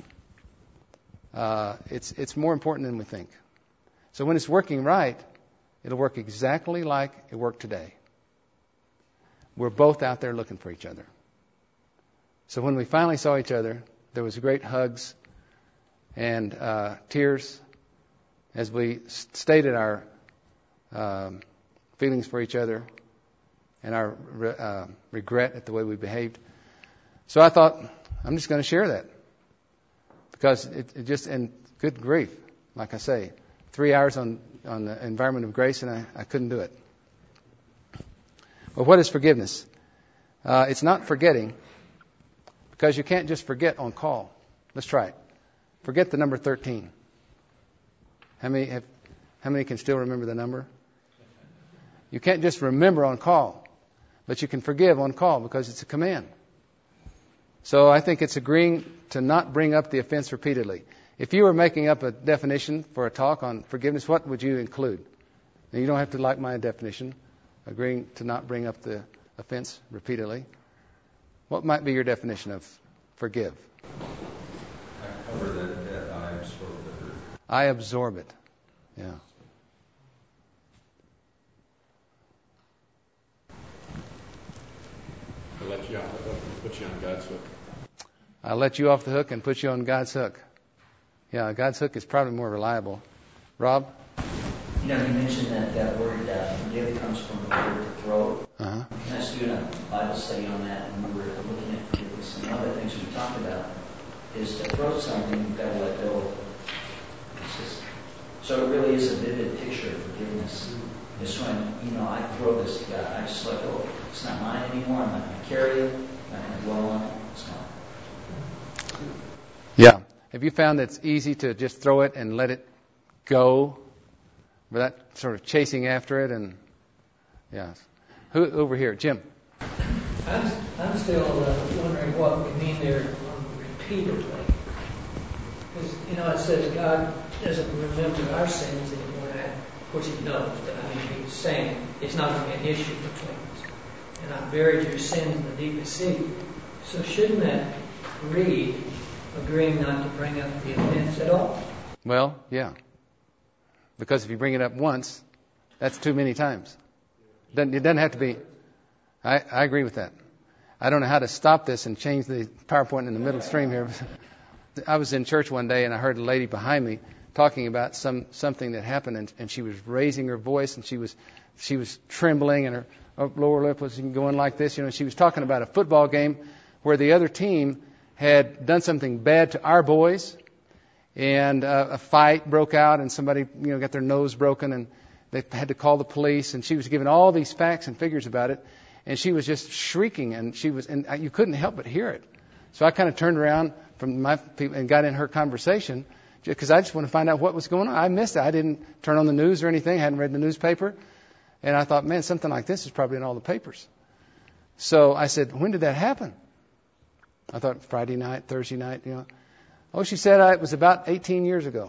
It's more important than we think. So when it's working right, it'll work exactly like it worked today. We're both out there looking for each other. So when we finally saw each other, there was great hugs and tears as we stated our feelings for each other and our regret at the way we behaved. So I thought, I'm just going to share that. Because it just, and good grief, like I say, 3 hours on the environment of grace, and I couldn't do it. Well, what is forgiveness? It's not forgetting, because you can't just forget on call. Let's try it. Forget the number 13. How many can still remember the number? You can't just remember on call, but you can forgive on call because it's a command. So I think it's agreeing to not bring up the offense repeatedly. If you were making up a definition for a talk on forgiveness, what would you include? Now, you don't have to like my definition, agreeing to not bring up the offense repeatedly. What might be your definition of forgive? I cover that I absorb the hurt. I absorb it. Yeah. I'll let you off the hook and put you on God's hook. I'll let you off the hook and put you on God's hook. Yeah, God's hook is probably more reliable. Rob? You mentioned that word forgive comes from the word to throw. Uh-huh. I was doing a Bible study on that, and we were looking at forgiveness. And one of the things we talked about is to throw something, you've got to let go of it. So it really is a vivid picture of forgiveness. It's when, I throw this to God. I just let go. It's not mine anymore. I'm not going to carry it. I'm not going to dwell on it. It's mine. Yeah. Have you found that it's easy to just throw it and let it go without sort of chasing after it? And yeah. Who over here? Jim. I'm still wondering what we mean there repeatedly. Because, it says God doesn't remember our sins anymore, which he knows, but he's saying it's not going to be an issue between us. And I've buried your sins in the deepest sea. So shouldn't that read agreeing not to bring up the offense at all? Well, yeah. Because if you bring it up once, that's too many times. It doesn't have to be. I agree with that. I don't know how to stop this and change the PowerPoint in the middle stream here. I was in church one day and I heard a lady behind me talking about something that happened, and she was raising her voice, and she was trembling, and her lower lip was going like this. She was talking about a football game where the other team had done something bad to our boys, and a fight broke out, and somebody got their nose broken, and they had to call the police, and she was giving all these facts and figures about it, and she was just shrieking, and you couldn't help but hear it. So I kind of turned around from my people and got in her conversation, because I just want to find out what was going on. I missed it. I didn't turn on the news or anything. I hadn't read the newspaper. And I thought, man, something like this is probably in all the papers. So I said, when did that happen? I thought Friday night, Thursday night, Oh, she said it was about 18 years ago.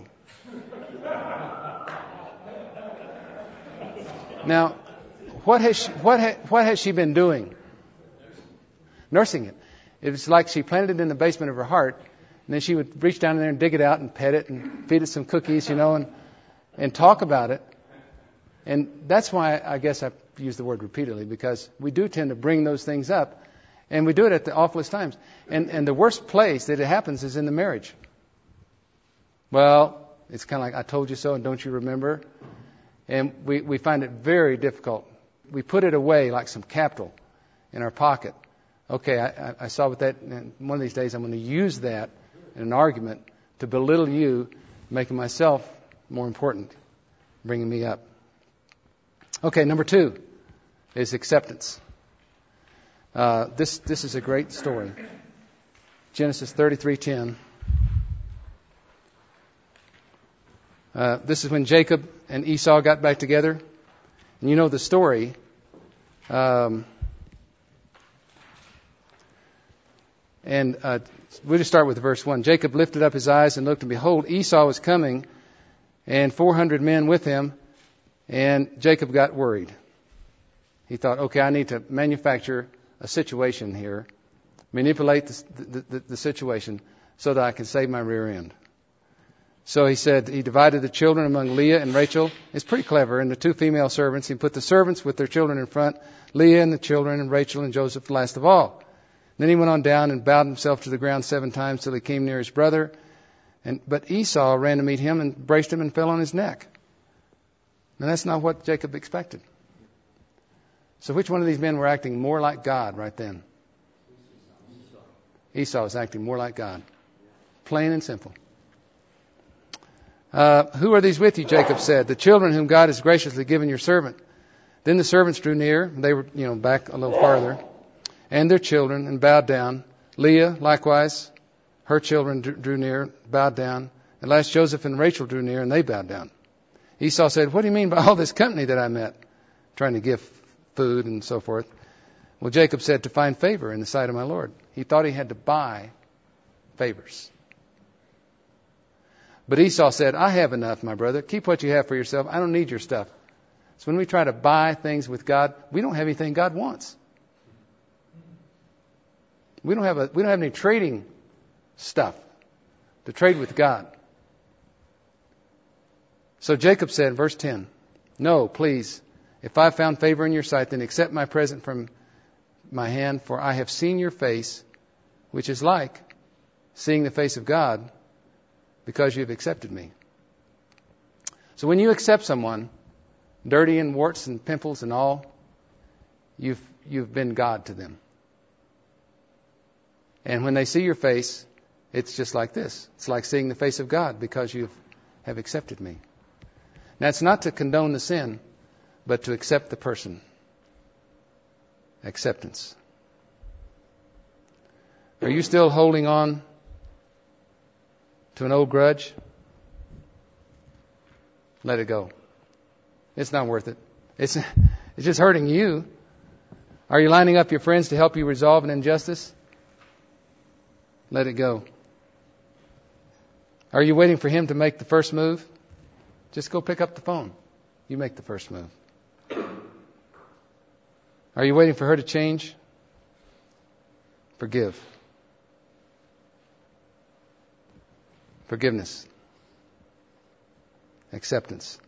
Now, what has she been doing? Nursing it. It was like she planted it in the basement of her heart. And then she would reach down in there and dig it out and pet it and feed it some cookies, and talk about it. And that's why I guess I use the word repeatedly, because we do tend to bring those things up, and we do it at the awfulest times. And the worst place that it happens is in the marriage. Well, it's kind of like, I told you so, and don't you remember? And we find it very difficult. We put it away like some capital in our pocket. Okay, I saw what that, and one of these days I'm going to use that in an argument to belittle you, making myself more important, bringing me up. Okay, number 2 is acceptance. This is a great story. Genesis 33:10. This is when Jacob and Esau got back together, And you know the story. We'll just start with verse 1. Jacob lifted up his eyes and looked, and behold, Esau was coming, and 400 men with him, and Jacob got worried. He thought, okay, I need to manufacture a situation here, manipulate the situation so that I can save my rear end. So he said he divided the children among Leah and Rachel. It's pretty clever. And the 2 female servants, he put the servants with their children in front, Leah and the children, and Rachel and Joseph last of all. Then he went on down and bowed himself to the ground 7 times till he came near his brother. But Esau ran to meet him and embraced him and fell on his neck. Now that's not what Jacob expected. So which one of these men were acting more like God right then? Esau was acting more like God. Plain and simple. Who are these with you? Jacob said. The children whom God has graciously given your servant. Then the servants drew near. They were, back a little farther. And their children, and bowed down. Leah, likewise, her children drew near, bowed down. At last Joseph and Rachel drew near, and they bowed down. Esau said, what do you mean by all this company that I met? Trying to give food and so forth. Well, Jacob said, to find favor in the sight of my Lord. He thought he had to buy favors. But Esau said, I have enough, my brother. Keep what you have for yourself. I don't need your stuff. So when we try to buy things with God, we don't have anything God wants. We don't have any trading stuff to trade with God. So Jacob said, verse 10, no, please, if I have found favor in your sight, then accept my present from my hand, for I have seen your face, which is like seeing the face of God, because you have accepted me. So when you accept someone, dirty and warts and pimples and all, you've been God to them. And when they see your face, it's just like this. It's like seeing the face of God, because you have accepted me. Now, it's not to condone the sin, but to accept the person. Acceptance. Are you still holding on to an old grudge? Let it go. It's not worth it. It's just hurting you. Are you lining up your friends to help you resolve an injustice? Let it go. Are you waiting for him to make the first move? Just go pick up the phone. You make the first move. Are you waiting for her to change? Forgive. Forgiveness. Acceptance.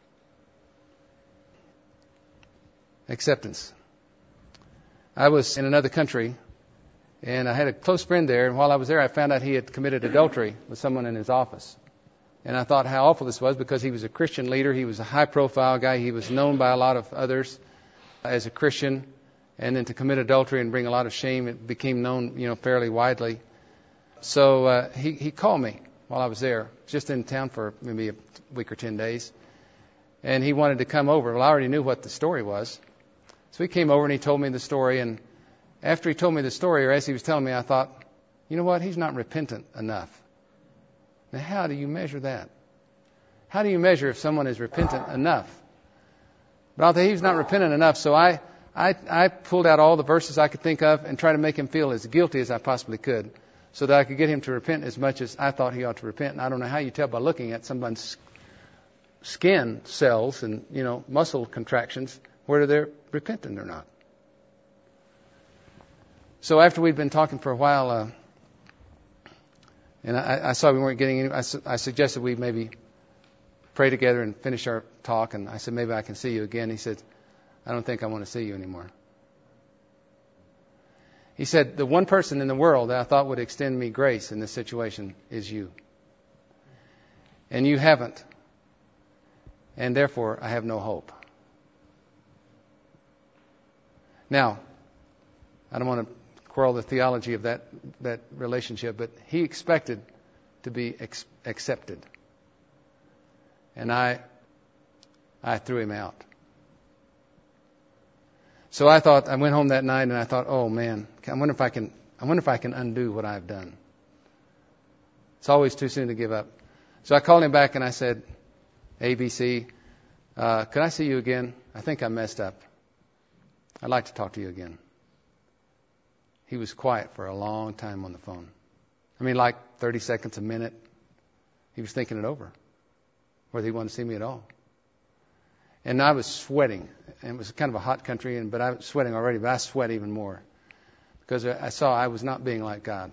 Acceptance. I was in another country, and I had a close friend there, and while I was there, I found out he had committed adultery with someone in his office. And I thought how awful this was, because he was a Christian leader. He was a high-profile guy. He was known by a lot of others as a Christian. And then to commit adultery and bring a lot of shame, it became known, fairly widely. So he called me while I was there, just in town for maybe a week or 10 days. And he wanted to come over. Well, I already knew what the story was. So he came over and he told me the story. And after he told me the story, or as he was telling me, I thought, you know what? He's not repentant enough. Now, how do you measure that? How do you measure if someone is repentant enough? But I'll tell you, he's not repentant enough. So I pulled out all the verses I could think of and tried to make him feel as guilty as I possibly could, so that I could get him to repent as much as I thought he ought to repent. And I don't know how you tell by looking at someone's skin cells and, muscle contractions, whether they're repentant or not. So after we'd been talking for a while, and I saw we weren't getting any, I suggested we maybe pray together and finish our talk. And I said, maybe I can see you again. He said, I don't think I want to see you anymore. He said, the one person in the world that I thought would extend me grace in this situation is you. And you haven't. And therefore, I have no hope. Now, I don't want to quarrel the theology of that relationship, but he expected to be accepted. And I threw him out. So I went home that night and I thought, oh man, I wonder if I can undo what I've done. It's always too soon to give up. So I called him back and I said, ABC, Can I see you again? I think I messed up. I'd like to talk to you again. He was quiet for a long time on the phone. I mean, like 30 seconds, a minute. He was thinking it over, whether he wanted to see me at all. And I was sweating. And it was kind of a hot country, but I was sweating already, but I sweat even more because I saw I was not being like God.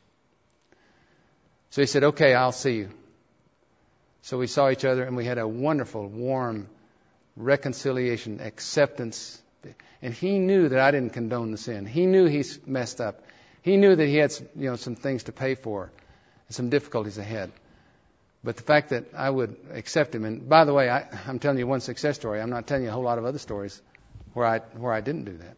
So he said, okay, I'll see you. So we saw each other, and we had a wonderful, warm reconciliation, acceptance. And he knew that I didn't condone the sin. He knew he's messed up. He knew that he had some things to pay for, and some difficulties ahead. But the fact that I would accept him, and by the way, I'm telling you one success story. I'm not telling you a whole lot of other stories where I didn't do that.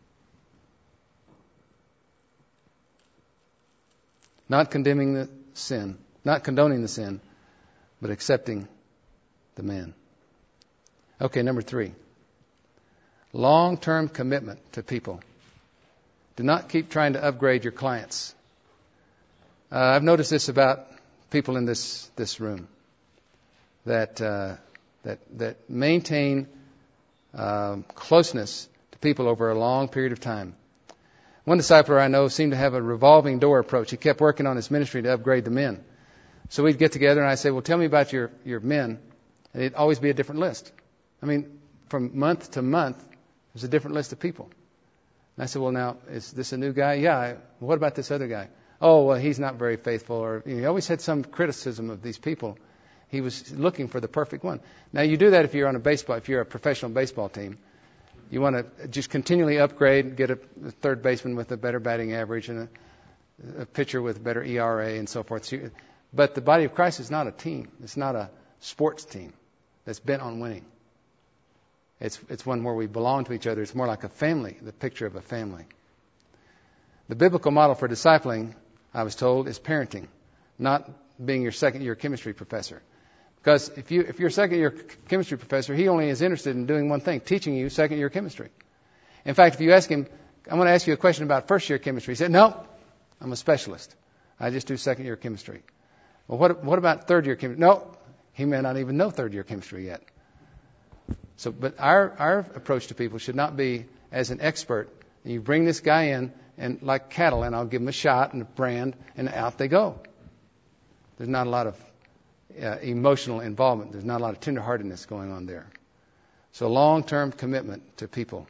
Not condemning the sin, not condoning the sin, but accepting the man. Okay, number 3. Long-term commitment to people. Do not keep trying to upgrade your clients. I've noticed this about people in this room that maintain closeness to people over a long period of time. One discipler I know seemed to have a revolving door approach. He kept working on his ministry to upgrade the men. So we'd get together and I'd say, well, tell me about your men. And it'd always be a different list. I mean, from month to month, there's a different list of people. And I said, well, now, is this a new guy? Yeah. What about this other guy? Oh, well, he's not very faithful. Or he always had some criticism of these people. He was looking for the perfect one. Now, you do that if you're if you're a professional baseball team. You want to just continually upgrade, get a third baseman with a better batting average and a pitcher with better ERA and so forth. But the body of Christ is not a team. It's not a sports team that's bent on winning. It's one where we belong to each other. It's more like a family, the picture of a family. The biblical model for discipling, I was told, is parenting, not being your second-year chemistry professor. Because if you're a second-year chemistry professor, he only is interested in doing one thing, teaching you second-year chemistry. In fact, if you ask him, I'm going to ask you a question about first-year chemistry, he said, no, I'm a specialist. I just do second-year chemistry. Well, what about third-year chemistry? No, he may not even know third-year chemistry yet. So, but our approach to people should not be as an expert. You bring this guy in, and like cattle, and I'll give him a shot and a brand, and out they go. There's not a lot of emotional involvement. There's not a lot of tenderheartedness going on there. So long-term commitment to people.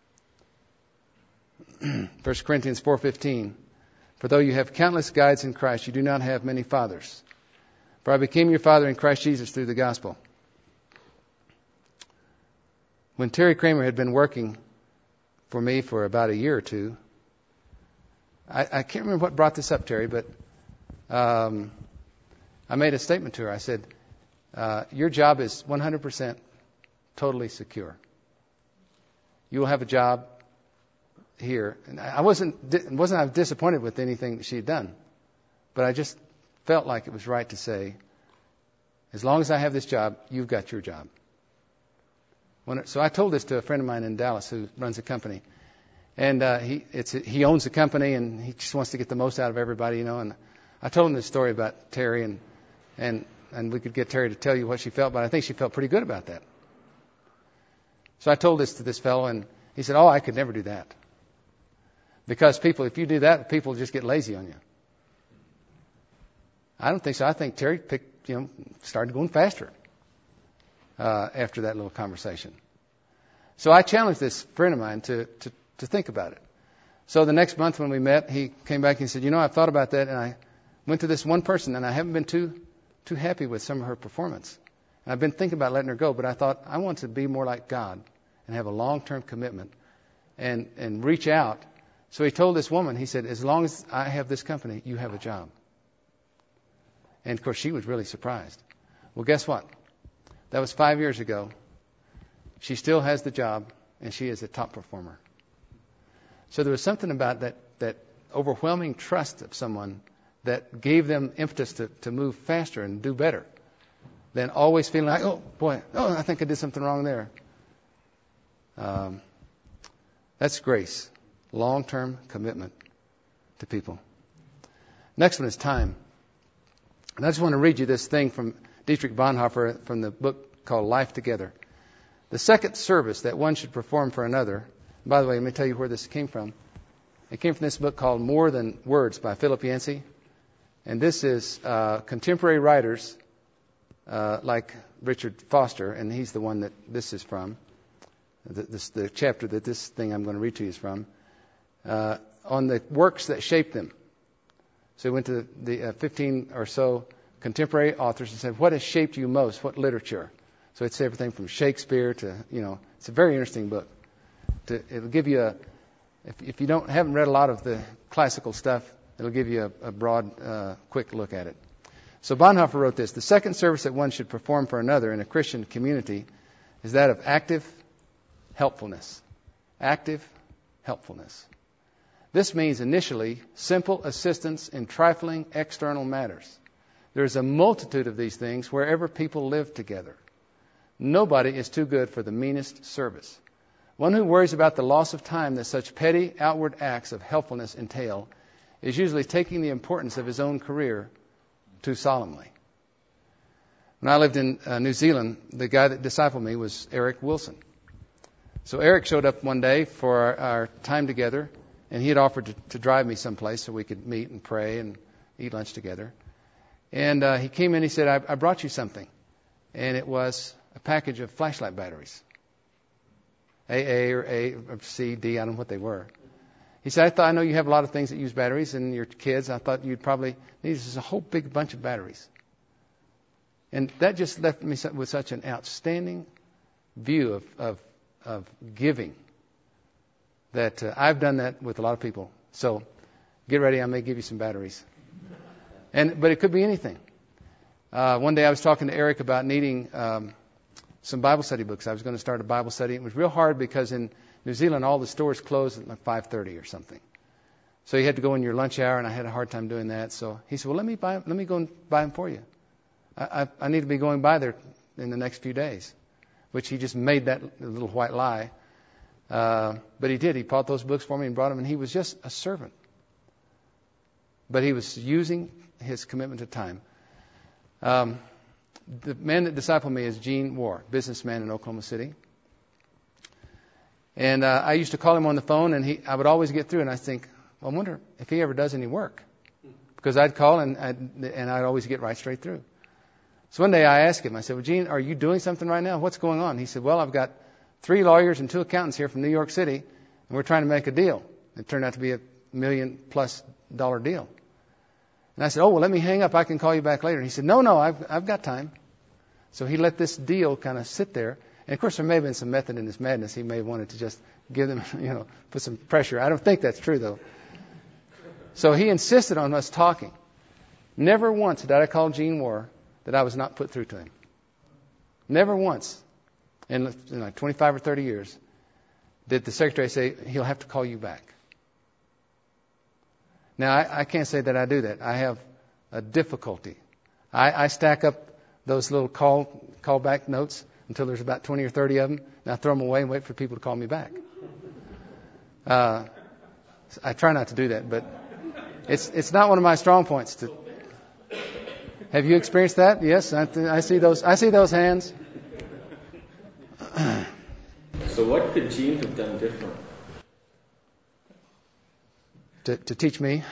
1 Corinthians 4:15. For though you have countless guides in Christ, you do not have many fathers. For I became your father in Christ Jesus through the gospel. When Terry Kramer had been working for me for about a year or two, I can't remember what brought this up, Terry, but I made a statement to her. I said, your job is 100% totally secure. You will have a job here. And I wasn't disappointed with anything that she had done, but I just felt like it was right to say, as long as I have this job, you've got your job. So I told this to a friend of mine in Dallas who runs a company. And he owns the company, and he just wants to get the most out of everybody, you know. And I told him this story about Terry, and we could get Terry to tell you what she felt, but I think she felt pretty good about that. So I told this to this fellow, and he said, oh, I could never do that. Because if you do that, people just get lazy on you. I don't think so. I think Terry started going faster after that little conversation. So I challenged this friend of mine to think about it. So the next month when we met, he came back and said, I've thought about that, and I went to this one person, and I haven't been too happy with some of her performance. And I've been thinking about letting her go, but I thought I want to be more like God and have a long-term commitment and reach out. So he told this woman, he said, as long as I have this company, you have a job. And, of course, she was really surprised. Well, guess what? That was 5 years ago. She still has the job, and she is a top performer. So there was something about that overwhelming trust of someone that gave them impetus to move faster and do better than always feeling like, I think I did something wrong there. That's grace. Long-term commitment to people. Next one is time. And I just want to read you this thing from Dietrich Bonhoeffer from the book called Life Together. The second service that one should perform for another. By the way, let me tell you where this came from. It came from this book called More Than Words by Philip Yancey. And this is contemporary writers like Richard Foster, and he's the one that this is from. The chapter that this thing I'm going to read to you is from. On the works that shaped them. So he went to the 15 or so contemporary authors and said, what has shaped you most? What literature? So it's everything from Shakespeare to, it's a very interesting book. It'll give you if you haven't read a lot of the classical stuff, it'll give you a broad, quick look at it. So Bonhoeffer wrote this: the second service that one should perform for another in a Christian community is that of active helpfulness. Active helpfulness. This means initially simple assistance in trifling external matters. There's a multitude of these things wherever people live together. Nobody is too good for the meanest service. One who worries about the loss of time that such petty outward acts of helpfulness entail is usually taking the importance of his own career too solemnly. When I lived in New Zealand, the guy that discipled me was Eric Wilson. So Eric showed up one day for our time together, and he had offered to drive me someplace so we could meet and pray and eat lunch together. And he came in, he said, I brought you something. And it was a package of flashlight batteries. AA or A or C, D, I don't know what they were. He said, I know you have a lot of things that use batteries and your kids. I thought you'd probably need a whole big bunch of batteries. And that just left me with such an outstanding view of giving that I've done that with a lot of people. So get ready, I may give you some batteries. But it could be anything. One day I was talking to Eric about needing some Bible study books. I was going to start a Bible study. It was real hard because in New Zealand all the stores closed at like 5:30 or something. So you had to go in your lunch hour, and I had a hard time doing that. So he said, well, let me go and buy them for you. I need to be going by there in the next few days, which he just made that little white lie. But he did. He bought those books for me and brought them, and he was just a servant. But he was using his commitment to time. The man that discipled me is Gene Warr, businessman in Oklahoma City. And I used to call him on the phone, and I would always get through, and I think, well, I wonder if he ever does any work. Because I'd call, and I'd always get right straight through. So one day I asked him, I said, well, Gene, are you doing something right now? What's going on? He said, well, I've got 3 lawyers and 2 accountants here from New York City, and we're trying to make a deal. It turned out to be $1 million+ deal. And I said, oh, well, let me hang up. I can call you back later. And he said, no, I've got time. So he let this deal kind of sit there. And, of course, there may have been some method in his madness. He may have wanted to just give them, put some pressure. I don't think that's true, though. So he insisted on us talking. Never once did I call Gene Warr that I was not put through to him. Never once in like 25 or 30 years did the secretary say, he'll have to call you back. Now, I can't say that I do that. I have a difficulty. I stack up those little callback notes until there's about 20 or 30 of them, and I throw them away and wait for people to call me back. I try not to do that, but it's not one of my strong points. Have you experienced that? Yes, I see those. I see those hands. So what could Gene have done different? To teach me?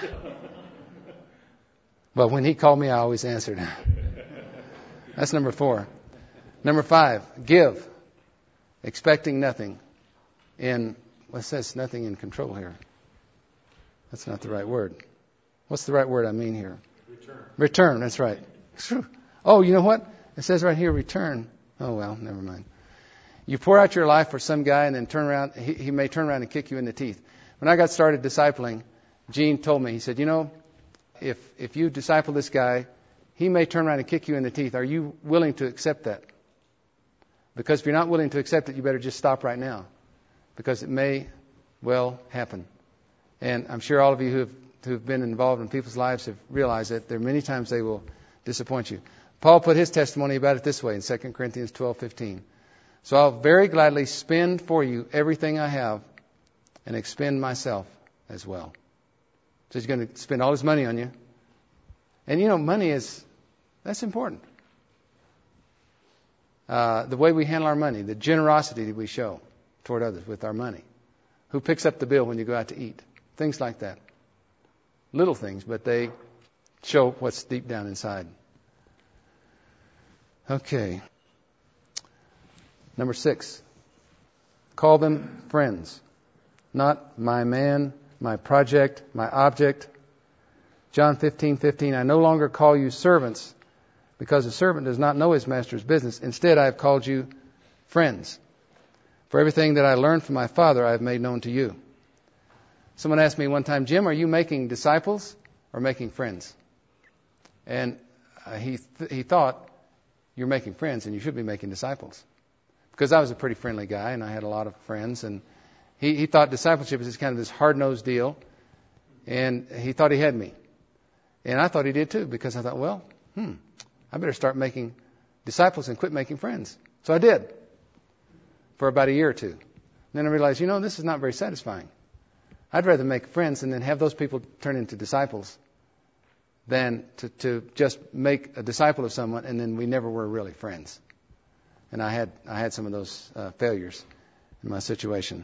Well, when he called me, I always answered. That's number 4. Number 5, give, expecting nothing it says nothing in control here. That's not the right word. What's the right word I mean here? Return, that's right. Oh, you know what? It says right here, return. Oh, well, never mind. You pour out your life for some guy and then turn around. He may turn around and kick you in the teeth. When I got started discipling, Gene told me, he said, if you disciple this guy, he may turn around and kick you in the teeth. Are you willing to accept that? Because if you're not willing to accept it, you better just stop right now. Because it may well happen. And I'm sure all of you who've been involved in people's lives have realized that there are many times they will disappoint you. Paul put his testimony about it this way in 2 Corinthians 12:15. So I'll very gladly spend for you everything I have and expend myself as well. So he's going to spend all his money on you. And money that's important. The way we handle our money, the generosity that we show toward others with our money. Who picks up the bill when you go out to eat? Things like that. Little things, but they show what's deep down inside. Okay. Number 6. Call them friends. Not my man, my project, my object. John 15:15. I no longer call you servants, because a servant does not know his master's business. Instead, I have called you friends. For everything that I learned from my Father, I have made known to you. Someone asked me one time, Jim, are you making disciples or making friends? And he thought, you're making friends and you should be making disciples. Because I was a pretty friendly guy and I had a lot of friends. And he thought discipleship was just kind of this hard-nosed deal. And he thought he had me. And I thought he did too, because I thought, well, I better start making disciples and quit making friends. So I did. For about a year or two. And then I realized, this is not very satisfying. I'd rather make friends and then have those people turn into disciples than to just make a disciple of someone and then we never were really friends. And I had some of those failures in my situation.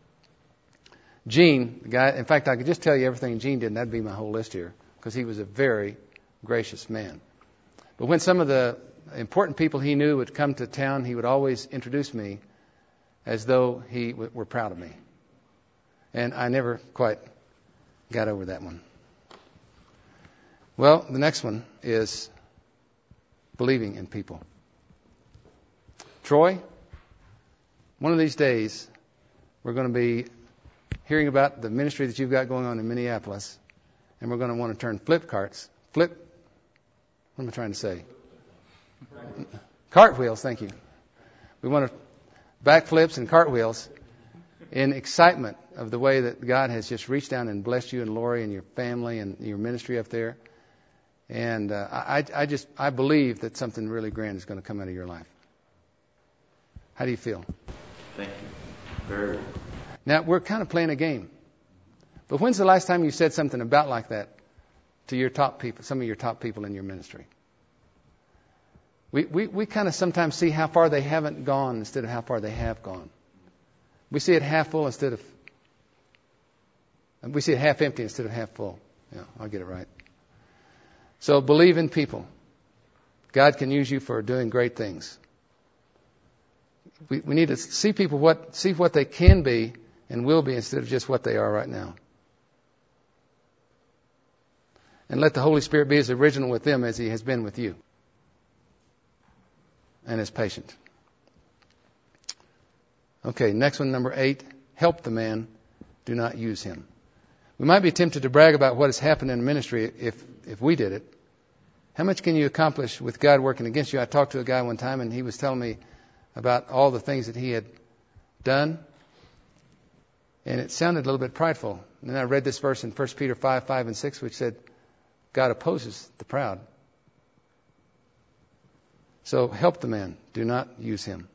Gene, the guy, in fact, I could just tell you everything Gene did, and that'd be my whole list here, because he was a very gracious man. But when some of the important people he knew would come to town, he would always introduce me as though he were proud of me. And I never quite got over that one. Well, the next one is believing in people. Troy, one of these days, we're going to be hearing about the ministry that you've got going on in Minneapolis, and we're going to want to turn what am I trying to say? Cartwheels, thank you. We want to backflips and cartwheels in excitement of the way that God has just reached down and blessed you and Lori and your family and your ministry up there. And I believe that something really grand is going to come out of your life. How do you feel? Thank you. Very well. Now, we're kind of playing a game. But when's the last time you said something about like that to your top people, some of your top people in your ministry? We kind of sometimes see how far they haven't gone instead of how far they have gone. We see it half full we see it half empty instead of half full. Yeah, I'll get it right. So believe in people. God can use you for doing great things. We need to see people see what they can be and will be instead of just what they are right now. And let the Holy Spirit be as original with them as He has been with you. And as patient. Okay, next one, number 8. Help the man, do not use him. We might be tempted to brag about what has happened in ministry if we did it. How much can you accomplish with God working against you? I talked to a guy one time and he was telling me about all the things that he had done. And it sounded a little bit prideful. And then I read this verse in 1 Peter 5 and 6, which said, God opposes the proud. So help the man. Do not use him.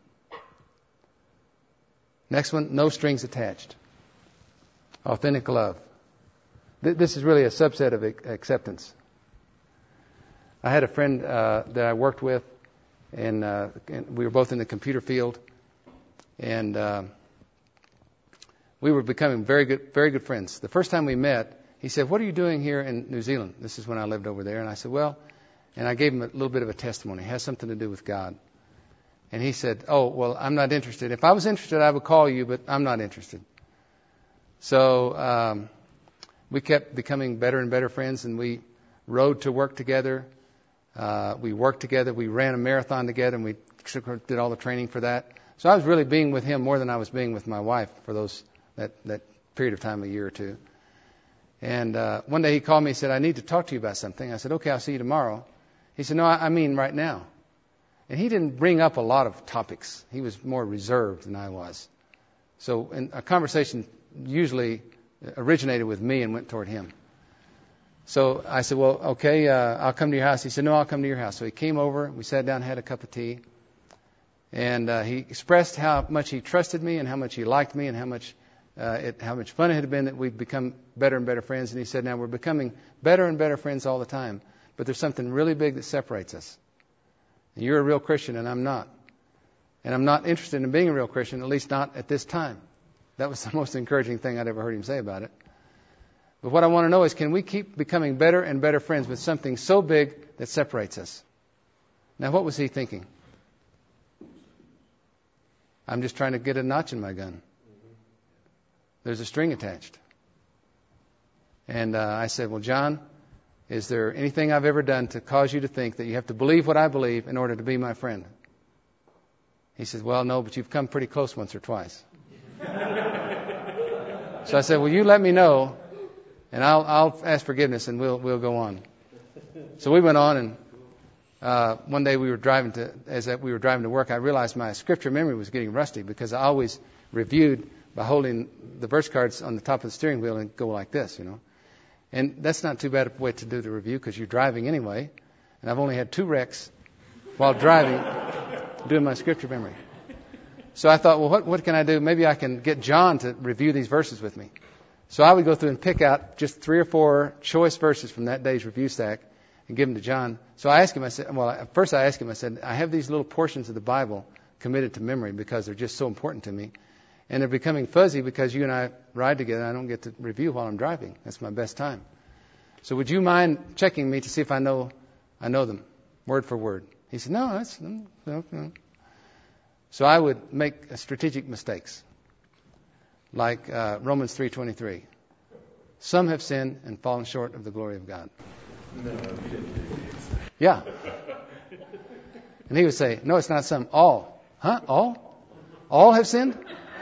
Next one, no strings attached. Authentic love. This is really a subset of acceptance. I had a friend that I worked with, and we were both in the computer field, and we were becoming very good friends. The first time we met, he said, "What are you doing here in New Zealand?" This is when I lived over there, and I said, "Well," and I gave him a little bit of a testimony. It has something to do with God. And he said, "Oh, well, I'm not interested. If I was interested, I would call you, but I'm not interested." So we kept becoming better and better friends, and we rode to work together. We worked together. We ran a marathon together, and we did all the training for that. So I was really being with him more than I was being with my wife for that period of time, a year or two. And one day he called me and said, "I need to talk to you about something." I said, "Okay, I'll see you tomorrow." He said, "No, I mean right now." And he didn't bring up a lot of topics. He was more reserved than I was. So a conversation usually originated with me and went toward him. So I said, "Well, okay, I'll come to your house." He said, "No, I'll come to your house." So he came over. We sat down, had a cup of tea. And he expressed how much he trusted me and how much he liked me and how much fun it had been that we'd become better and better friends. And he said, "Now we're becoming better and better friends all the time. But there's something really big that separates us. And you're a real Christian and I'm not. And I'm not interested in being a real Christian, at least not at this time. That was the most encouraging thing I'd ever heard him say about it. But what I want to know is, can we keep becoming better and better friends with something so big that separates us? Now, what was he thinking? I'm just trying to get a notch in my gun. There's a string attached. And I said, well, John, is there anything I've ever done to cause you to think that you have to believe what I believe in order to be my friend? He says, well, no, but you've come pretty close once or twice. So I said, well, you let me know, and I'll ask forgiveness, and we'll go on. So we went on, and one day we were driving to work, I realized my scripture memory was getting rusty because I always reviewed by holding the verse cards on the top of the steering wheel and go like this, you know. And that's not too bad a way to do the review because you're driving anyway. And I've only had 2 wrecks while driving, doing my scripture memory. So I thought, well, what can I do? Maybe I can get John to review these verses with me. So I would go through and pick out just 3 or 4 choice verses from that day's review stack and give them to John. So I asked him, I said, I have these little portions of the Bible committed to memory because they're just so important to me. And they're becoming fuzzy because you and I ride together and I don't get to review while I'm driving. That's my best time. So would you mind checking me to see if I know them word for word? He said, no. So I would make strategic mistakes, like Romans 3:23. Some have sinned and fallen short of the glory of God. No. Yeah. And he would say, no, it's not some. All. Huh? All? All have sinned?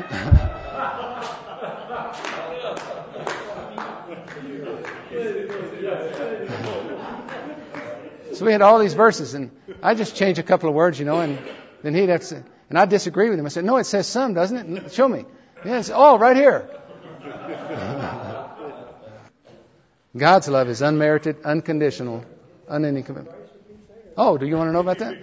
So we had all these verses, and I just changed a couple of words, you know, and then he'd have to say, and I'd disagree with him. I said, no, it says some, doesn't it? Show me. Yeah, it's all right here. God's love is unmerited, unconditional, unending commitment. Oh, do you want to know about that?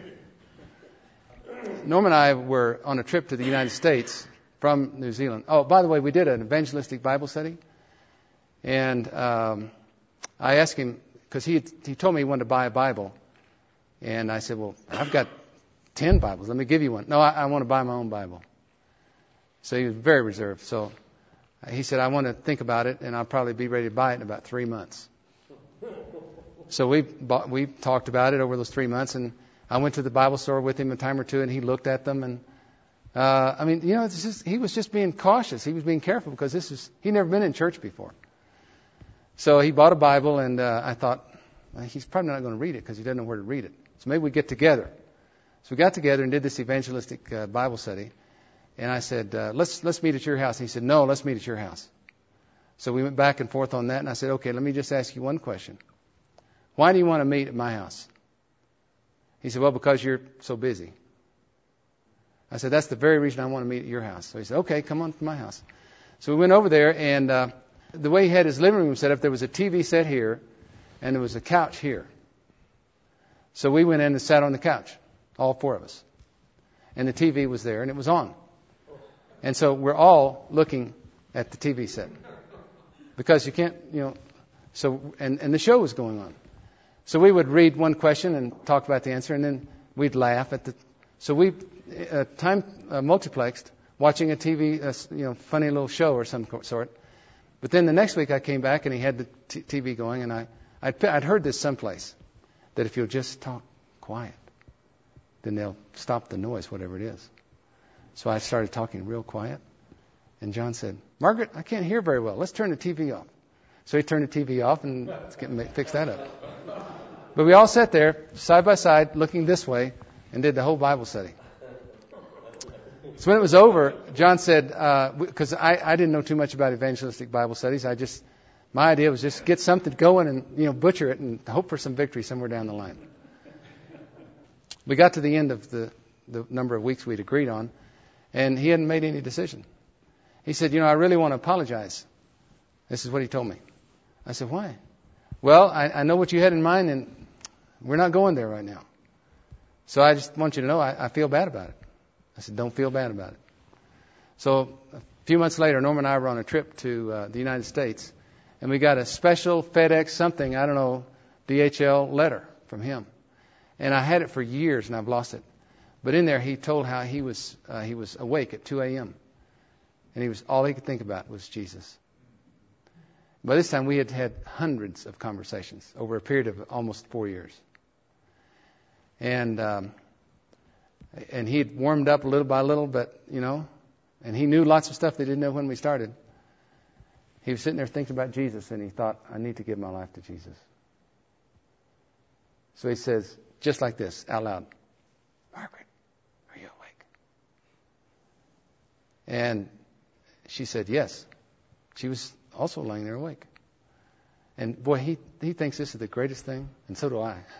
Norm and I were on a trip to the United States from New Zealand. Oh, by the way, we did an evangelistic Bible study. And I asked him, because he told me he wanted to buy a Bible. And I said, well, I've got 10 Bibles. Let me give you one. No, I want to buy my own Bible. So he was very reserved. So he said, I want to think about it, and I'll probably be ready to buy it in about 3 months. So we talked about it over those 3 months, and I went to the Bible store with him a time or two, and he looked at them. And I mean, you know, he was just being cautious. He was being careful because he'd never been in church before. So he bought a Bible, and I thought, well, he's probably not going to read it because he doesn't know where to read it. So maybe we get together. So we got together and did this evangelistic Bible study. And I said, let's meet at your house. And he said, no, let's meet at your house. So we went back and forth on that. And I said, okay, let me just ask you one question. Why do you want to meet at my house? He said, well, because you're so busy. I said, that's the very reason I want to meet at your house. So he said, okay, come on to my house. So we went over there, and the way he had his living room set up, there was a TV set here, and there was a couch here. So we went in and sat on the couch, all 4 of us. And the TV was there, and it was on. And so we're all looking at the TV set. Because you can't, you know, so, and the show was going on. So we would read one question and talk about the answer, and then we'd laugh at so we multiplexed watching a TV, funny little show or some sort. But then the next week I came back and he had the TV going, and I'd heard this someplace, that if you'll just talk quiet, then they'll stop the noise, whatever it is. So I started talking real quiet, and John said, Margaret, I can't hear very well. Let's turn the TV off. So he turned the TV off, and fix that up. But we all sat there, side by side, looking this way, and did the whole Bible study. So when it was over, John said, because I didn't know too much about evangelistic Bible studies, my idea was just get something going and, butcher it and hope for some victory somewhere down the line. We got to the end of the number of weeks we'd agreed on, and he hadn't made any decision. He said, I really want to apologize. This is what he told me. I said, why? Well, I know what you had in mind, and we're not going there right now. So I just want you to know I feel bad about it. I said, don't feel bad about it. So a few months later, Norm and I were on a trip to the United States, and we got a special FedEx something, I don't know, DHL letter from him. And I had it for years, and I've lost it. But in there, he told how he was awake at 2 a.m. And all he could think about was Jesus. By this time, we had had hundreds of conversations over a period of almost 4 years. And he had warmed up little by little, but, and he knew lots of stuff they didn't know when we started. He was sitting there thinking about Jesus, and he thought, I need to give my life to Jesus. So he says, just like this, out loud, Margaret, are you awake? And she said, yes. She was also lying there awake. And boy, he thinks this is the greatest thing, and so do I.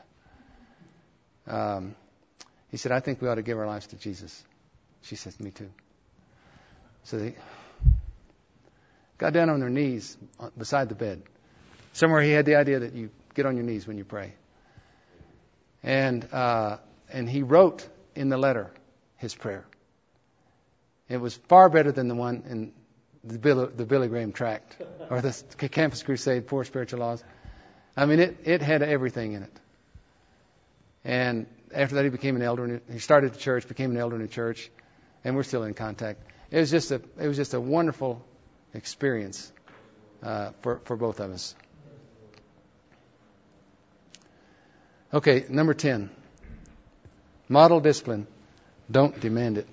He said, I think we ought to give our lives to Jesus. She says, me too. So they got down on their knees beside the bed. Somewhere he had the idea that you get on your knees when you pray. And he wrote in the letter his prayer. It was far better than the one in the Billy Graham tract or the Campus Crusade, Four Spiritual Laws. I mean, it had everything in it. And after that, he became an elder. And he started the church, became an elder in the church, and we're still in contact. It was just a wonderful experience for both of us. Okay, number 10. Model discipline. Don't demand it.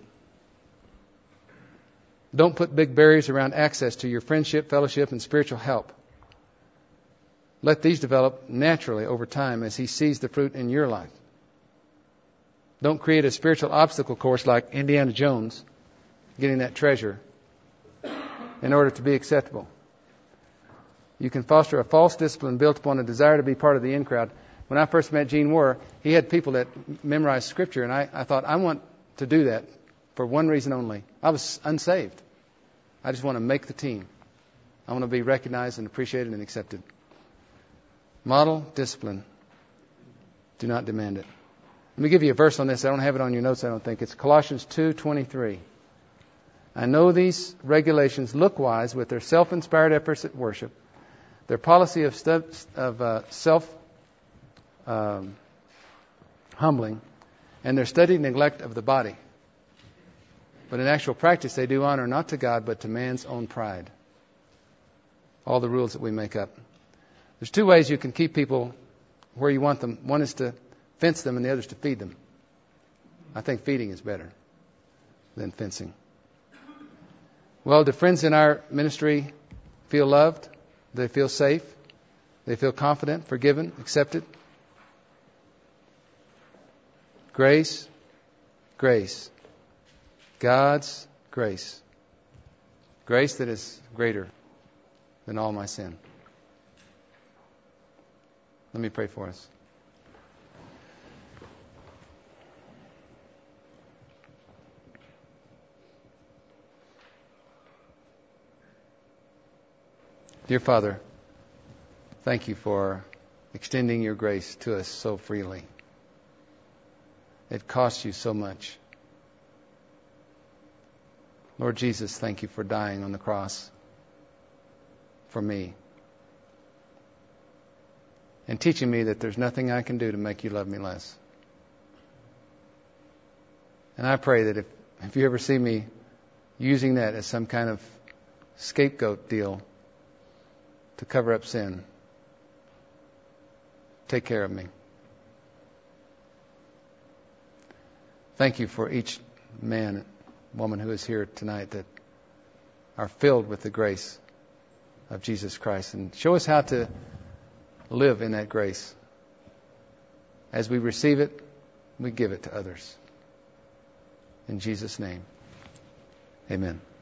Don't put big barriers around access to your friendship, fellowship, and spiritual help. Let these develop naturally over time as He sees the fruit in your life. Don't create a spiritual obstacle course like Indiana Jones getting that treasure in order to be acceptable. You can foster a false discipline built upon a desire to be part of the in crowd. When I first met Gene Moore, he had people that memorized Scripture, and I thought, I want to do that for one reason only. I was unsaved. I just want to make the team. I want to be recognized and appreciated and accepted. Model discipline. Do not demand it. Let me give you a verse on this. I don't have it on your notes, I don't think. It's Colossians 2:23. I know these regulations look wise with their self-inspired efforts at worship, their policy of self-humbling, and their steady neglect of the body. But in actual practice, they do honor not to God, but to man's own pride. All the rules that we make up. There's two ways you can keep people where you want them. One is to fence them, and the other is to feed them. I think feeding is better than fencing. Well, do friends in our ministry feel loved? Do they feel safe? Do they feel confident, forgiven, accepted? Grace, grace. God's grace. Grace that is greater than all my sin. Let me pray for us. Dear Father, thank you for extending your grace to us so freely. It costs you so much. Lord Jesus, thank you for dying on the cross for me and teaching me that there's nothing I can do to make you love me less. And I pray that if you ever see me using that as some kind of scapegoat deal to cover up sin, take care of me. Thank you for each man, woman who is here tonight that are filled with the grace of Jesus Christ. And show us how to live in that grace. As we receive it, we give it to others. In Jesus' name, amen.